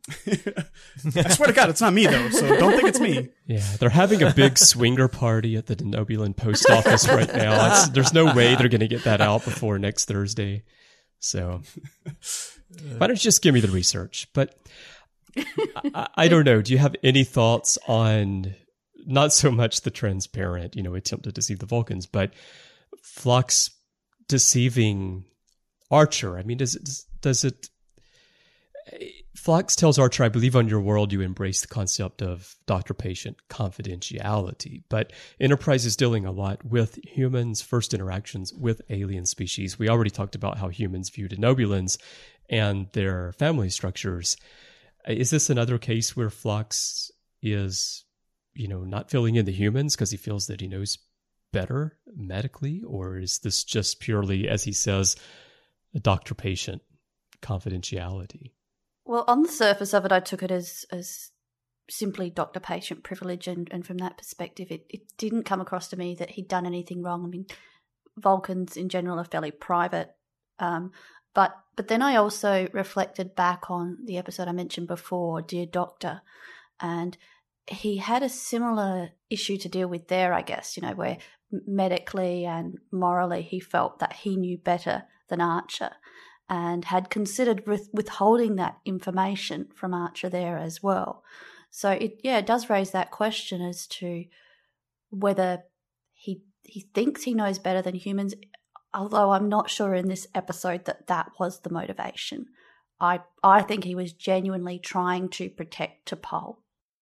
I swear to God, it's not me though. So don't think it's me. Yeah, they're having a big swinger party at the Denobulan post office right now. It's, there's no way they're going to get that out before next Thursday. So why don't you just give me the research? But I, I don't know. Do you have any thoughts on not so much the transparent, you know, attempt to deceive the Vulcans, but Phlox deceiving Archer? I mean, does it, does it, Phlox tells Archer, I believe on your world you embrace the concept of doctor-patient confidentiality, but Enterprise is dealing a lot with humans' first interactions with alien species. We already talked about how humans view Denobulans and their family structures. Is this another case where Phlox is, you know, not filling in the humans because he feels that he knows better medically? Or is this just purely, as he says, a doctor-patient confidentiality? Well, on the surface of it, I took it as as simply doctor-patient privilege, and, and from that perspective, it, it didn't come across to me that he'd done anything wrong. I mean, Vulcans in general are fairly private, um, but but then I also reflected back on the episode I mentioned before, Dear Doctor, and he had a similar issue to deal with there, I guess, you know, where medically and morally he felt that he knew better than Archer, and had considered with, withholding that information from Archer there as well. So it yeah, it does raise that question as to whether he he thinks he knows better than humans, although I'm not sure in this episode that that was the motivation. I I think he was genuinely trying to protect T'Pol.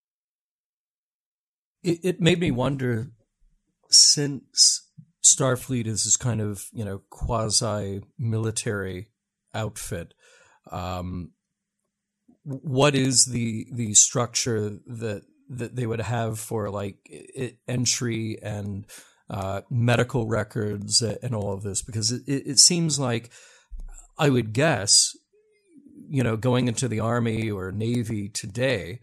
It, it made me wonder, since Starfleet is this kind of, you know, quasi-military outfit, um, what is the the structure that that they would have for like it, entry and uh, medical records and all of this? Because it, it seems like, I would guess, you know, going into the Army or Navy today,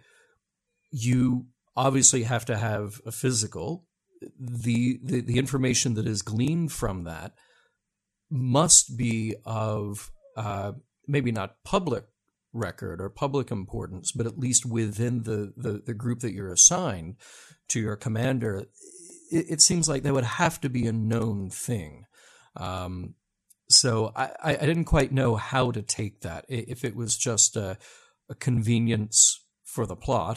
you obviously have to have a physical. The, the the information that is gleaned from that must be of uh, maybe not public record or public importance, but at least within the, the, the group that you're assigned to your commander. It, it seems like that would have to be a known thing. Um, so I, I didn't quite know how to take that. If it was just a, a convenience for the plot,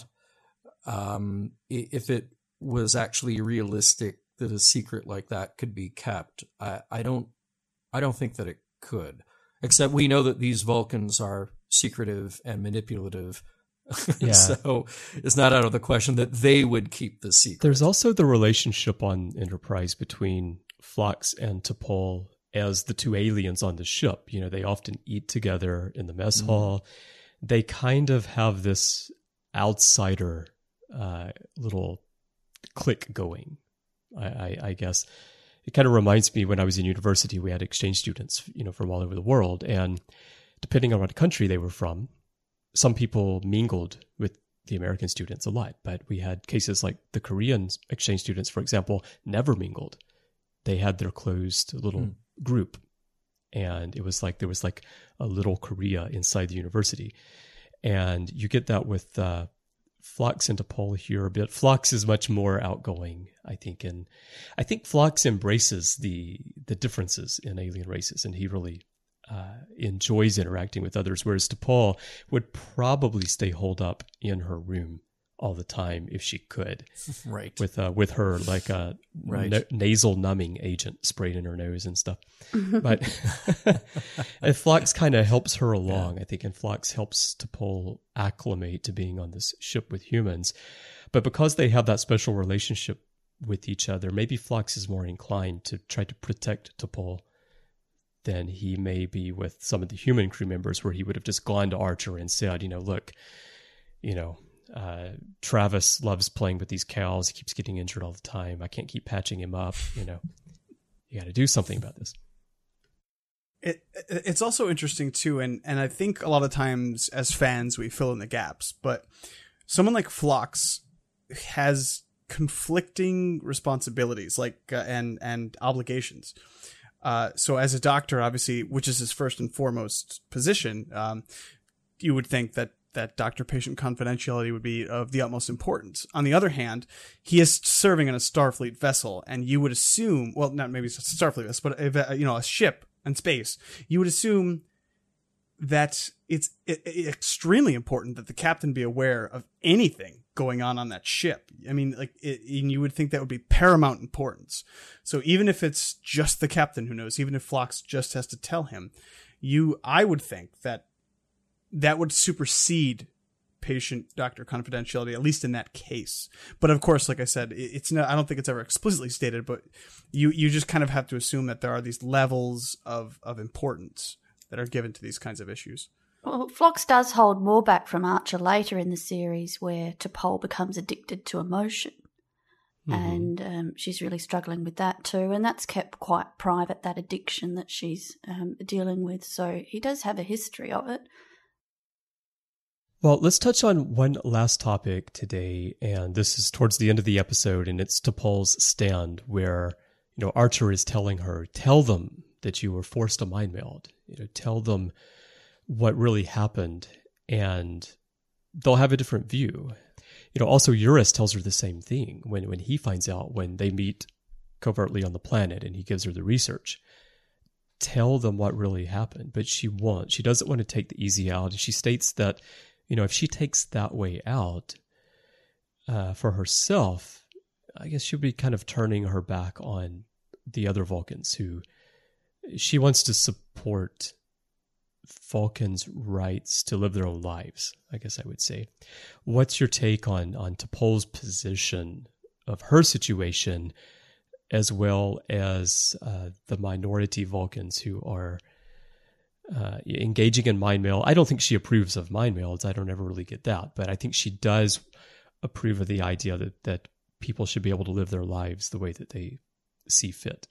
um, if it was actually realistic that a secret like that could be kept, I, I don't, I don't think that it could. Except we know that these Vulcans are secretive and manipulative, yeah. So it's not out of the question that they would keep the secret. There's also the relationship on Enterprise between Phlox and T'Pol as the two aliens on the ship. You know, they often eat together in the mess mm. hall. They kind of have this outsider uh, little clique going, I, I, I guess. It kind of reminds me when I was in university, we had exchange students, you know, from all over the world. And depending on what country they were from, some people mingled with the American students a lot. But we had cases like the Korean exchange students, for example, never mingled. They had their closed little mm. group. And it was like there was like a little Korea inside the university. And you get that with uh, Phlox and T'Pol here a bit. Phlox is much more outgoing, I think, and I think Phlox embraces the the differences in alien races, and he really uh, enjoys interacting with others. Whereas T'Pol would probably stay holed up in her room all the time if she could, right? With uh, with her like a right. na- nasal numbing agent sprayed in her nose and stuff. But and Phlox kind of helps her along, yeah. I think, and Phlox helps T'Pol acclimate to being on this ship with humans. But because they have that special relationship with each other, maybe Phlox is more inclined to try to protect T'Pol than he may be with some of the human crew members, where he would have just gone to Archer and said, you know, look, you know, Uh, Travis loves playing with these cows. He keeps getting injured all the time. I can't keep patching him up. You know, you got to do something about this. It, it's also interesting too, and, and I think a lot of times as fans we fill in the gaps, but someone like Phlox has conflicting responsibilities, like uh, and and obligations. Uh, so as a doctor, obviously, which is his first and foremost position, um, you would think that that doctor-patient confidentiality would be of the utmost importance. On the other hand, he is serving on a Starfleet vessel, and you would assume, well, not maybe it's a Starfleet vessel, but a, you know, a ship in space. You would assume that it's it, it, extremely important that the captain be aware of anything going on on that ship. I mean, like, it, and you would think that would be paramount importance. So even if it's just the captain who knows, even if Phlox just has to tell him, you, I would think that that would supersede patient-doctor confidentiality, at least in that case. But of course, like I said, it, it's not, I don't think it's ever explicitly stated, but you, you just kind of have to assume that there are these levels of, of importance that are given to these kinds of issues. Well, Phlox does hold more back from Archer later in the series, where T'Pol becomes addicted to emotion. Mm-hmm. And um, she's really struggling with that too. And that's kept quite private, that addiction that she's um, dealing with. So he does have a history of it. Well, let's touch on one last topic today. And this is towards the end of the episode. And it's T'Pol's stand, where, you know, Archer is telling her, tell them that you were forced to mind meld. You know, tell them what really happened, and they'll have a different view. You know, also Eurus tells her the same thing when, when he finds out, when they meet covertly on the planet and he gives her the research. Tell them what really happened, but she won't. She doesn't want to take the easy out. And she states that, you know, if she takes that way out uh, for herself, I guess she'll be kind of turning her back on the other Vulcans who she wants to support Vulcans' rights to live their own lives, I guess I would say. What's your take on, on T'Pol's position of her situation, as well as uh, the minority Vulcans who are uh, engaging in mind meld? I don't think she approves of mind melds. I don't ever really get that. But I think she does approve of the idea that, that people should be able to live their lives the way that they see fit.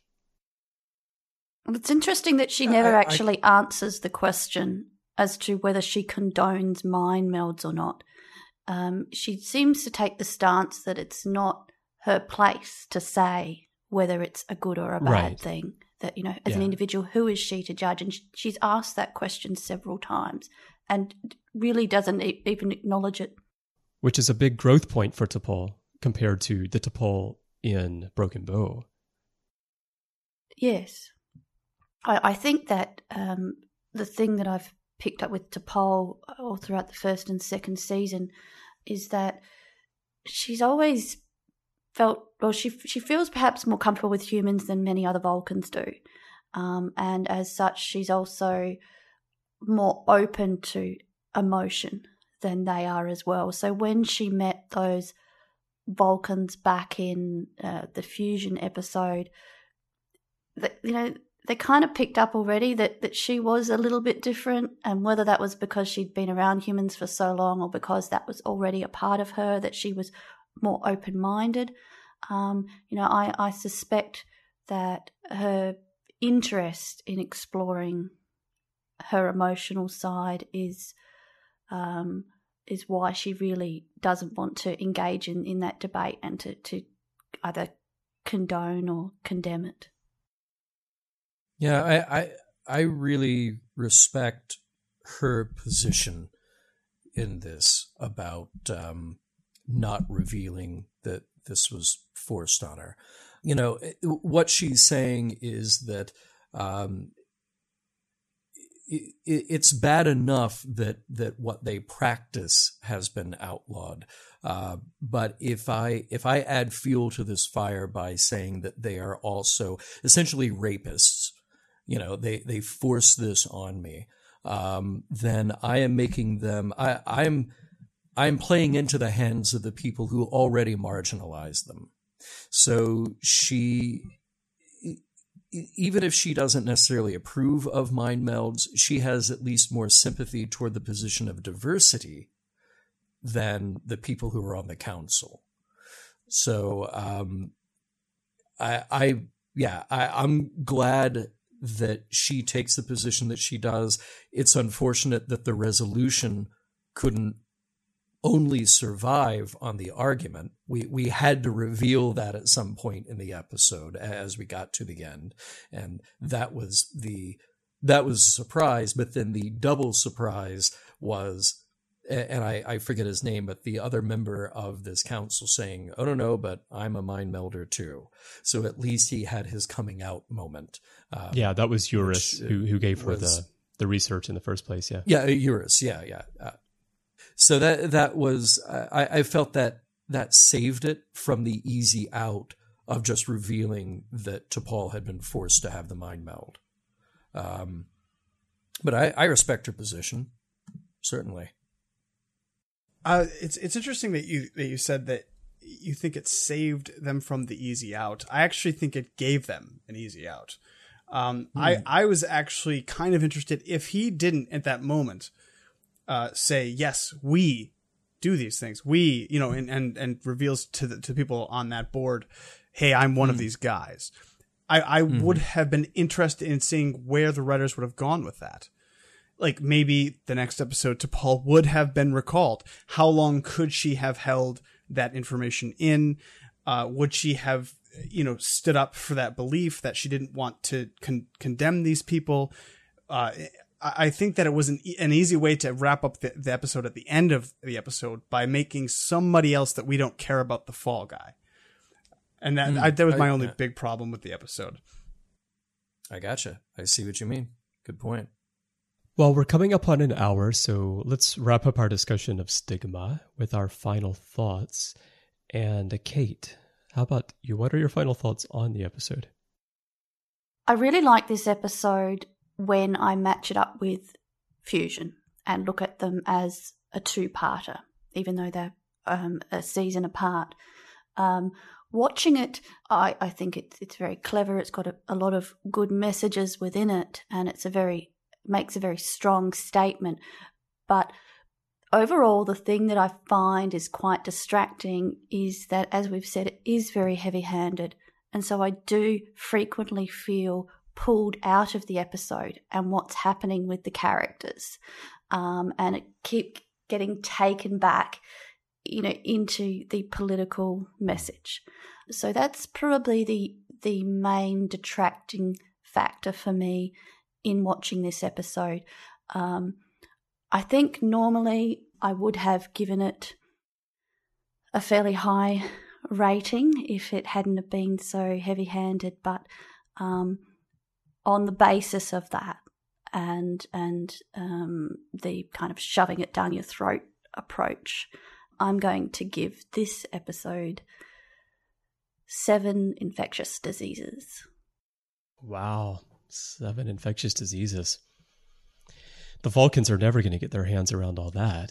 Well, it's interesting that she never I, I, actually answers the question as to whether she condones mind melds or not. Um, she seems to take the stance that it's not her place to say whether it's a good or a bad right. thing. That, you know, as yeah. an individual, who is she to judge? And she's asked that question several times and really doesn't e- even acknowledge it. Which is a big growth point for T'Pol compared to the T'Pol in Broken Bow. Yes. I, I think that um, the thing that I've picked up with T'Pol all throughout the first and second season is that she's always felt, well, she she feels perhaps more comfortable with humans than many other Vulcans do. Um, and as such, she's also more open to emotion than they are as well. So when she met those Vulcans back in uh, the Fusion episode, that, you know, they kind of picked up already that, that she was a little bit different, and whether that was because she'd been around humans for so long or because that was already a part of her, that she was more open-minded. Um, you know, I, I suspect that her interest in exploring her emotional side is um, is why she really doesn't want to engage in, in that debate and to, to either condone or condemn it. Yeah, I, I I really respect her position in this about um, not revealing that this was forced on her. You know, what she's saying is that um, it, it's bad enough that that what they practice has been outlawed. Uh, but if I if I add fuel to this fire by saying that they are also essentially rapists, you know, they, they force this on me, um, then I am making them, I, I'm, I'm playing into the hands of the people who already marginalized them. So she, even if she doesn't necessarily approve of mind melds, she has at least more sympathy toward the position of diversity than the people who are on the council. So, um, I, I, yeah, I, I'm glad that she takes the position that she does. It's unfortunate that the resolution couldn't only survive on the argument. We we had to reveal that at some point in the episode as we got to the end, and that was the that was a surprise. But then the double surprise was, and I, I forget his name, but the other member of this council saying, "Oh no, no, but I'm a mind melder too." So at least he had his coming out moment. Um, yeah, that was Eurus who who gave her was, the the research in the first place. Yeah. Yeah. Eurus. Yeah. Yeah. Uh, so that, that was, I, I felt that that saved it from the easy out of just revealing that T'Pol had been forced to have the mind meld. Um, but I, I respect her position. Certainly. Uh, it's it's interesting that you that you said that you think it saved them from the easy out. I actually think it gave them an easy out. Um, hmm. I I was actually kind of interested if he didn't at that moment uh, say, yes, we do these things. We, you know, and and, and reveals to the to people on that board, hey, I'm one hmm. of these guys. I I hmm. would have been interested in seeing where the writers would have gone with that. Like maybe the next episode T'Pol would have been recalled. How long could she have held that information in? Uh, would she have, you know, stood up for that belief that she didn't want to con- condemn these people? Uh, I think that it was an, an easy way to wrap up the, the episode at the end of the episode by making somebody else that we don't care about the fall guy. And that, mm, I, that was my I, only yeah. big problem with the episode. I gotcha. I see what you mean. Good point. Well, we're coming up on an hour, so let's wrap up our discussion of stigma with our final thoughts. And uh, Kate, how about you? What are your final thoughts on the episode? I really like this episode when I match it up with Fusion and look at them as a two-parter, even though they're um, a season apart. Um, watching it, I, I think it's, it's very clever. It's got a, a lot of good messages within it, and it's a very makes a very strong statement. But overall, the thing that I find is quite distracting is that, as we've said, it is very heavy-handed. And so I do frequently feel pulled out of the episode and what's happening with the characters. Um, and it keep getting taken back, you know, into the political message. So that's probably the the main detracting factor for me in watching this episode. Um, I think normally I would have given it a fairly high rating if it hadn't have been so heavy-handed, but um, on the basis of that and and um, the kind of shoving it down your throat approach, I'm going to give this episode seven infectious diseases. Wow. Seven infectious diseases. The Vulcans are never going to get their hands around all that.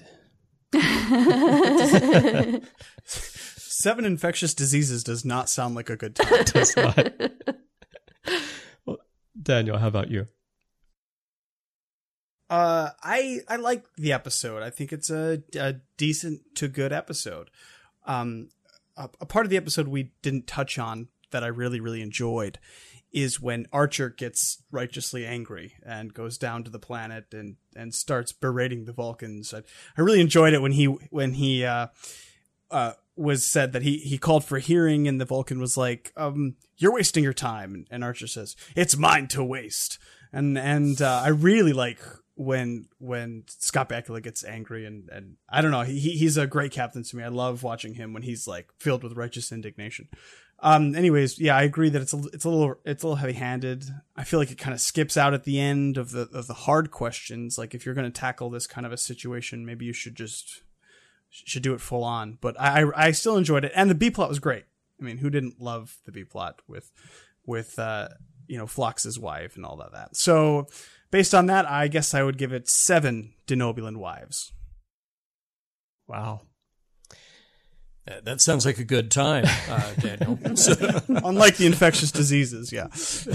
Seven infectious diseases does not sound like a good time. It does not. Well, Daniel, how about you? Uh, I I like the episode. I think it's a, a decent to good episode. Um, a, a part of the episode we didn't touch on that I really, really enjoyed is when Archer gets righteously angry and goes down to the planet and, and starts berating the Vulcans. I, I really enjoyed it when he when he uh, uh, was said that he, he called for a hearing and the Vulcan was like, um, "You're wasting your time." And, and Archer says, "It's mine to waste." And and uh, I really like when when Scott Bakula gets angry and, and I don't know, he he's a great captain to me. I love watching him when he's like filled with righteous indignation. Um, anyways, yeah, I agree that it's a, it's a little, it's a little heavy handed. I feel like it kind of skips out at the end of the, of the hard questions. Like if you're going to tackle this kind of a situation, maybe you should just, should do it full on. But I, I still enjoyed it. And the B plot was great. I mean, who didn't love the B plot with, with, uh, you know, Phlox's wife and all that, that. So based on that, I guess I would give it seven Denobulan wives. Wow. That sounds like a good time, uh, Daniel. Unlike the infectious diseases, yeah.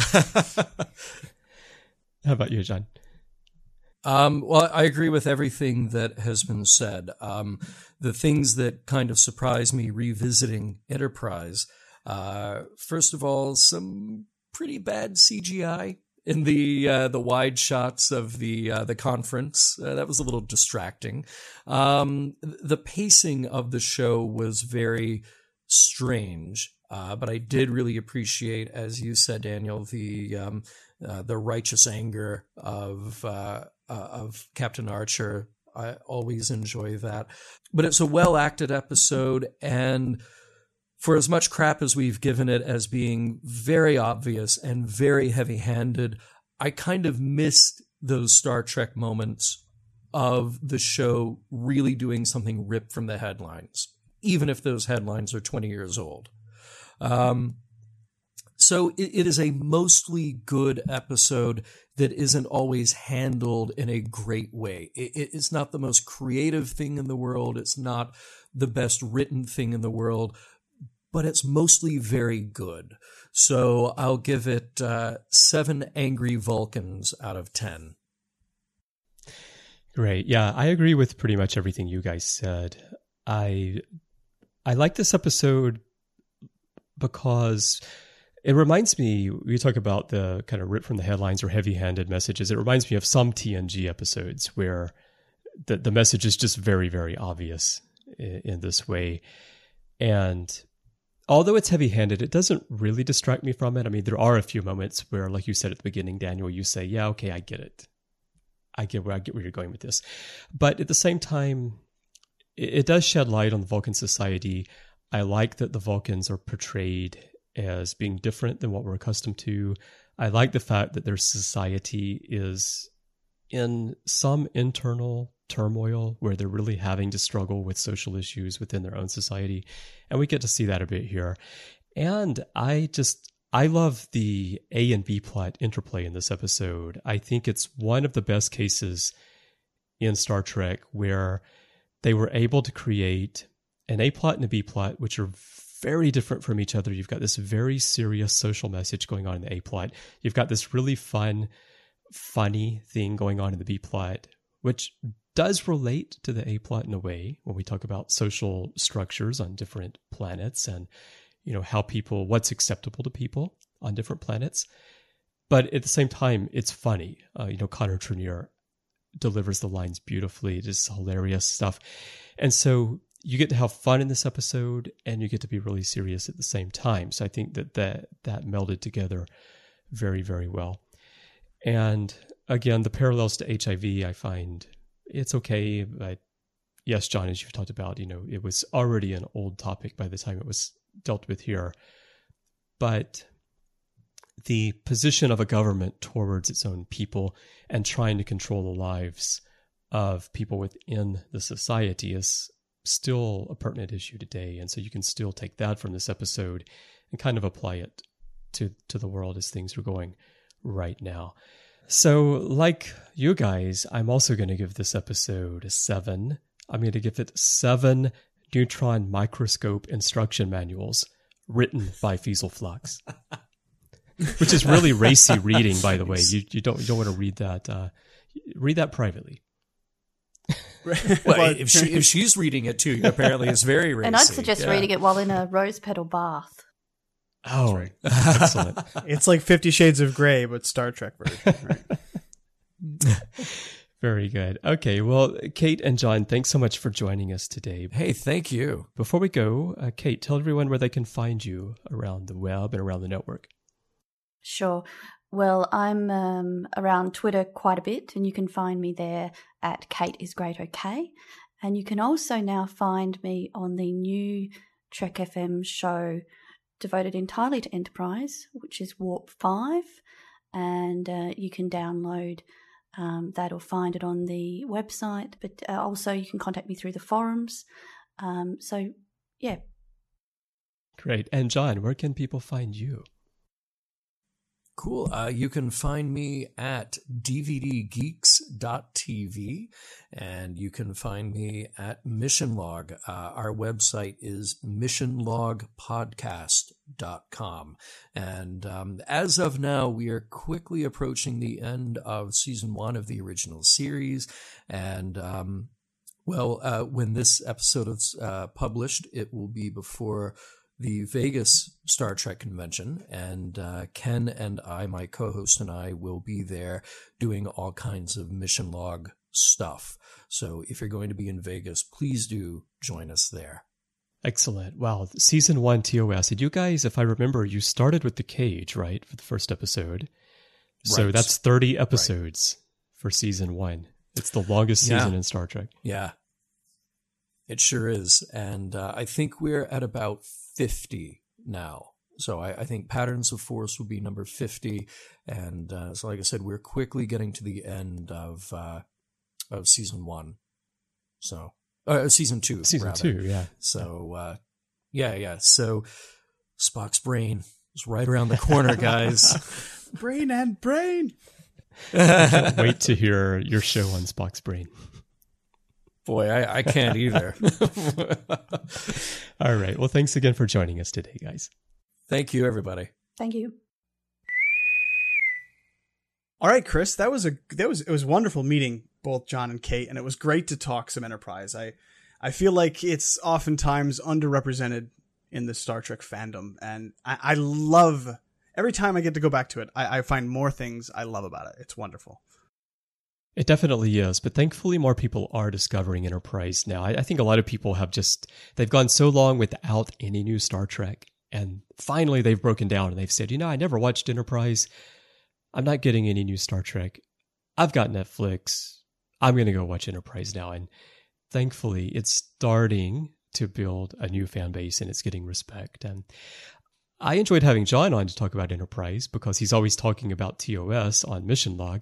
How about you, John? Um, well, I agree with everything that has been said. Um, the things that kind of surprised me revisiting Enterprise, uh, first of all, some pretty bad C G I in the uh, the wide shots of the uh, the conference. Uh, that was a little distracting. Um, the pacing of the show was very strange, uh, but I did really appreciate, as you said, Daniel, the um, uh, the righteous anger of uh, uh, of Captain Archer. I always enjoy that. But it's a well acted episode, and for as much crap as we've given it as being very obvious and very heavy-handed, I kind of missed those Star Trek moments of the show really doing something ripped from the headlines, even if those headlines are twenty years old. Um, so it, it is a mostly good episode that isn't always handled in a great way. It, it, it's not the most creative thing in the world. It's not the best written thing in the world, but it's mostly very good. So I'll give it uh, seven angry Vulcans out of ten. Great. Yeah, I agree with pretty much everything you guys said. I I like this episode because it reminds me, we talk about the kind of rip from the headlines or heavy-handed messages. It reminds me of some T N G episodes where the, the message is just very, very obvious in, in this way. And although it's heavy-handed, it doesn't really distract me from it. I mean, there are a few moments where, like you said at the beginning, Daniel, you say, yeah, okay, I get it. I get where I get where you're going with this. But at the same time, it, it does shed light on the Vulcan society. I like that the Vulcans are portrayed as being different than what we're accustomed to. I like the fact that their society is in some internal turmoil where they're really having to struggle with social issues within their own society. And we get to see that a bit here. And I just, I love the A and B plot interplay in this episode. I think it's one of the best cases in Star Trek where they were able to create an A plot and a B plot, which are very different from each other. You've got this very serious social message going on in the A plot. You've got this really fun, funny thing going on in the B plot, which does relate to the A plot in a way when we talk about social structures on different planets and, you know, how people, what's acceptable to people on different planets. But at the same time, it's funny. Uh, you know, Connor Trunier delivers the lines beautifully. It is hilarious stuff. And so you get to have fun in this episode and you get to be really serious at the same time. So I think that that, that melded together very, very well. And again, the parallels to H I V, I find it's okay. But yes, John, as you've talked about, you know, it was already an old topic by the time it was dealt with here. But the position of a government towards its own people and trying to control the lives of people within the society is still a pertinent issue today. And so you can still take that from this episode and kind of apply it to, to the world as things are going right now. So like you guys, I'm also going to give this episode a seven. I'm going to give it seven neutron microscope instruction manuals written by Fiesel Flux, which is really racy reading, by the way. You you don't you don't want to read that. Uh, read that privately. Well, if she if she's reading it too, apparently it's very racy. And I'd suggest yeah. reading it while in a rose petal bath. Oh, right. Excellent. It's like Fifty Shades of Grey, but Star Trek version. Right? Very good. Okay, well, Kate and John, thanks so much for joining us today. Hey, thank you. Before we go, uh, Kate, tell everyone where they can find you around the web and around the network. Sure. Well, I'm um, around Twitter quite a bit, and you can find me there at Kate is Great OK. And you can also now find me on the new Trek F M show devoted entirely to Enterprise, which is Warp five. And uh, you can download um, that or find it on the website. But uh, also you can contact me through the forums. Um, so, yeah. Great. And John, where can people find you? Cool. Uh, you can find me at d v d geeks dot t v, and you can find me at Mission Log. Uh, our website is mission log podcast dot com. And um, as of now, we are quickly approaching the end of season one of the original series. And, um, well, uh, when this episode is uh, published, it will be before the Vegas Star Trek convention, and uh, Ken and I, my co-host and I, will be there doing all kinds of mission log stuff. So if you're going to be in Vegas, please do join us there. Excellent. Wow. Season one T O S. Did you guys, if I remember, you started with The Cage, right, for the first episode? So Right. that's thirty episodes right. for season one. It's the longest season yeah. in Star Trek. Yeah. It sure is. And uh, I think we're at about fifty now. So I, I think Patterns of Force will be number fifty. And uh, so, like I said, we're quickly getting to the end of uh, of season one. So, uh, season two. Season rather. two, yeah. So, uh, yeah, yeah. So Spock's brain is right around the corner, guys. Brain and brain. Can't wait to hear your show on Spock's brain. Boy, I, I can't either. All right. Well, thanks again for joining us today, guys. Thank you, everybody. Thank you. All right, Chris, that was a that was it was wonderful meeting both John and Kate, and it was great to talk some Enterprise. I I feel like it's oftentimes underrepresented in the Star Trek fandom, and I, I love every time I get to go back to it. I, I find more things I love about it. It's wonderful. It definitely is, but thankfully more people are discovering Enterprise now. I, I think a lot of people have just, they've gone so long without any new Star Trek, and finally they've broken down and they've said, you know, I never watched Enterprise. I'm not getting any new Star Trek. I've got Netflix. I'm going to go watch Enterprise now. And thankfully it's starting to build a new fan base and it's getting respect. And I enjoyed having John on to talk about Enterprise because he's always talking about T O S on Mission Log.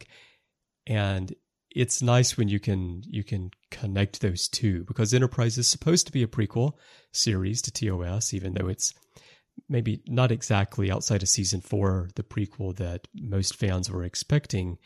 And it's nice when you can you can connect those two, because Enterprise is supposed to be a prequel series to T O S, even though it's maybe not exactly outside of season four, the prequel that most fans were expecting.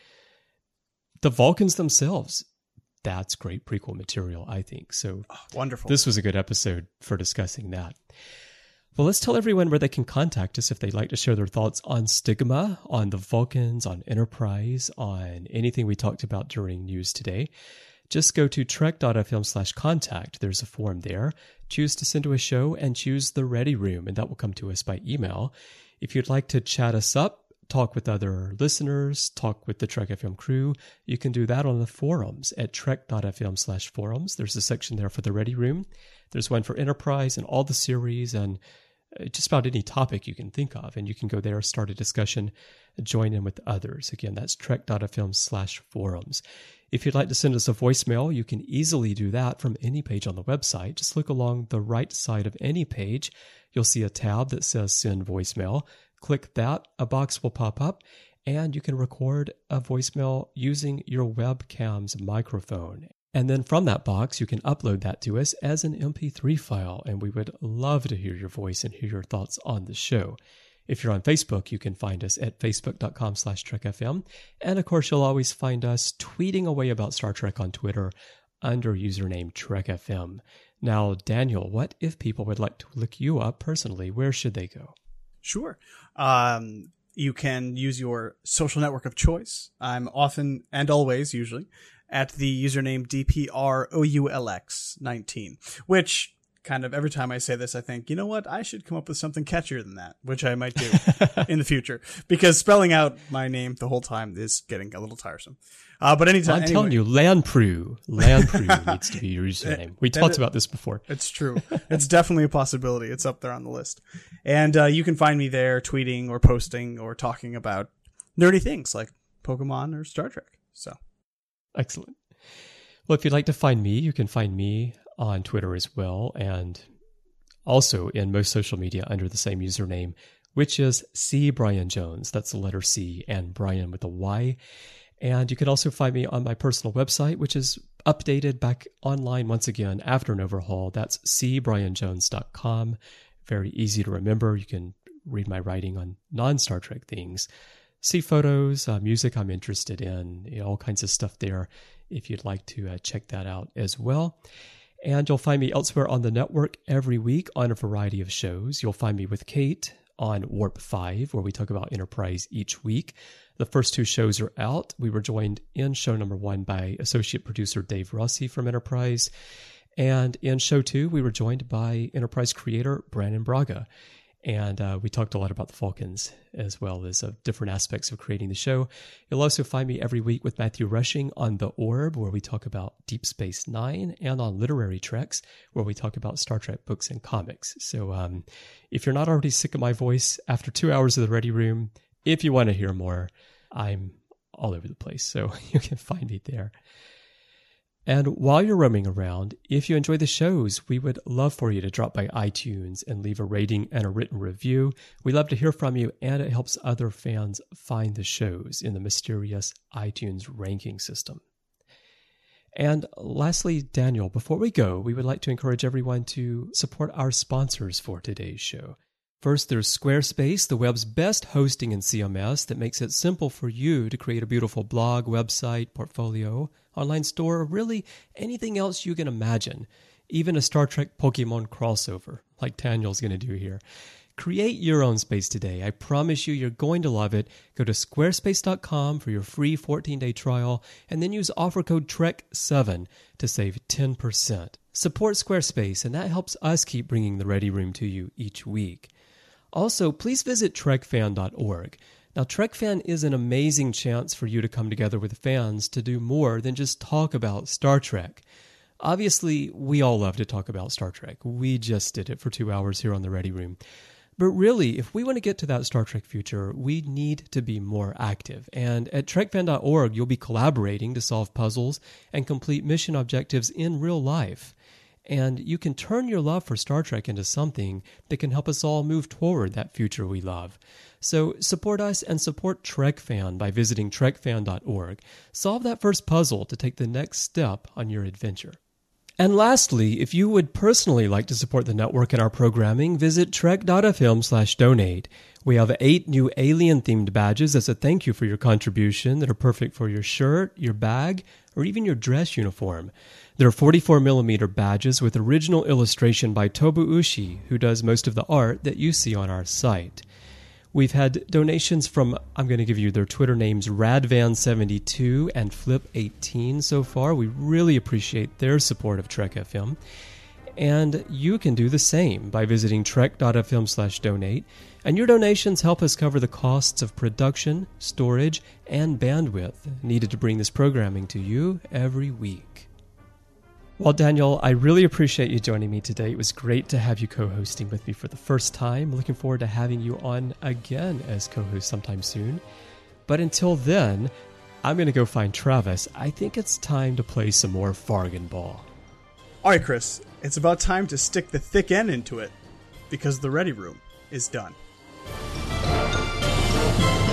The Vulcans themselves, that's great prequel material, I think. So oh, wonderful. This was a good episode for discussing that. Well, let's tell everyone where they can contact us if they'd like to share their thoughts on Stigma, on the Vulcans, on Enterprise, on anything we talked about during news today. Just go to trek.fm slash contact. There's a form there. Choose to send to a show and choose the Ready Room, and that will come to us by email. If you'd like to chat us up, talk with other listeners, talk with the Trek F M crew, you can do that on the forums at trek.fm slash forums. There's a section there for the Ready Room. There's one for Enterprise and all the series and just about any topic you can think of. And you can go there, start a discussion, join in with others. Again, that's trek.fm slash forums. If you'd like to send us a voicemail, you can easily do that from any page on the website. Just look along the right side of any page. You'll see a tab that says Send Voicemail. Click that, a box will pop up, and you can record a voicemail using your webcam's microphone. And then from that box, you can upload that to us as an M P three file, and we would love to hear your voice and hear your thoughts on the show. If you're on Facebook, you can find us at facebook.com slash trekfm. And of course, you'll always find us tweeting away about Star Trek on Twitter under username TrekFM. Now, Daniel, what if people would like to look you up personally? Where should they go? Sure. Um, you can use your social network of choice. I'm often and always, usually, at the username D P R O U L X nineteen, which kind of every time I say this, I think, you know what? I should come up with something catchier than that, which I might do in the future, because spelling out my name the whole time is getting a little tiresome. Uh, but anytime, I'm anyway. telling you, Landpru, Landpru needs to be your username. We talked it, about this before. It's true. It's definitely a possibility. It's up there on the list. And uh, you can find me there tweeting or posting or talking about nerdy things like Pokemon or Star Trek. So, excellent. Well, if you'd like to find me, you can find me on Twitter as well, and also in most social media under the same username, which is C Brian Jones. That's the letter C and Brian with a Y. And you can also find me on my personal website, which is updated back online once again after an overhaul. That's c brian jones dot com. Very easy to remember. You can read my writing on non-Star Trek things, see photos, uh, music I'm interested in, you know, all kinds of stuff there if you'd like to uh, check that out as well. And you'll find me elsewhere on the network every week on a variety of shows. You'll find me with Kate on Warp five, where we talk about Enterprise each week. The first two shows are out. We were joined in show number one by associate producer Dave Rossi from Enterprise. And in show two, we were joined by Enterprise creator Brandon Braga. And uh, we talked a lot about the Vulcans as well as uh, different aspects of creating the show. You'll also find me every week with Matthew Rushing on The Orb, where we talk about Deep Space Nine, and on Literary Treks, where we talk about Star Trek books and comics. So um, if you're not already sick of my voice after two hours of the Ready Room, if you want to hear more, I'm all over the place, so you can find me there. And while you're roaming around, if you enjoy the shows, we would love for you to drop by iTunes and leave a rating and a written review. We love to hear from you, and it helps other fans find the shows in the mysterious iTunes ranking system. And lastly, Daniel, before we go, we would like to encourage everyone to support our sponsors for today's show. First, there's Squarespace, the web's best hosting and C M S that makes it simple for you to create a beautiful blog, website, portfolio, online store, or really anything else you can imagine, even a Star Trek Pokemon crossover, like Daniel's going to do here. Create your own space today. I promise you, you're going to love it. Go to squarespace dot com for your free fourteen-day trial, and then use offer code Trek seven to save ten percent. Support Squarespace, and that helps us keep bringing the Ready Room to you each week. Also, please visit trek fan dot org. Now, TrekFan is an amazing chance for you to come together with fans to do more than just talk about Star Trek. Obviously, we all love to talk about Star Trek. We just did it for two hours here on the Ready Room. But really, if we want to get to that Star Trek future, we need to be more active. And at trek fan dot org, you'll be collaborating to solve puzzles and complete mission objectives in real life. And you can turn your love for Star Trek into something that can help us all move toward that future we love. So support us and support TrekFan by visiting trek fan dot org. Solve that first puzzle to take the next step on your adventure. And lastly, if you would personally like to support the network and our programming, visit trek dot f m slash donate. We have eight new alien-themed badges as a thank you for your contribution that are perfect for your shirt, your bag, or even your dress uniform. There are forty-four millimeter badges with original illustration by Tobu Ushi, who does most of the art that you see on our site. We've had donations from, I'm going to give you their Twitter names, Radvan seventy-two and Flip eighteen so far. We really appreciate their support of Trek F M. And you can do the same by visiting trek dot f m slash donate. And your donations help us cover the costs of production, storage, and bandwidth needed to bring this programming to you every week. Well, Daniel, I really appreciate you joining me today. It was great to have you co-hosting with me for the first time. Looking forward to having you on again as co-host sometime soon. But until then, I'm going to go find Travis. I think it's time to play some more Fargan Ball. All right, Chris, it's about time to stick the thick end into it, because the Ready Room is done.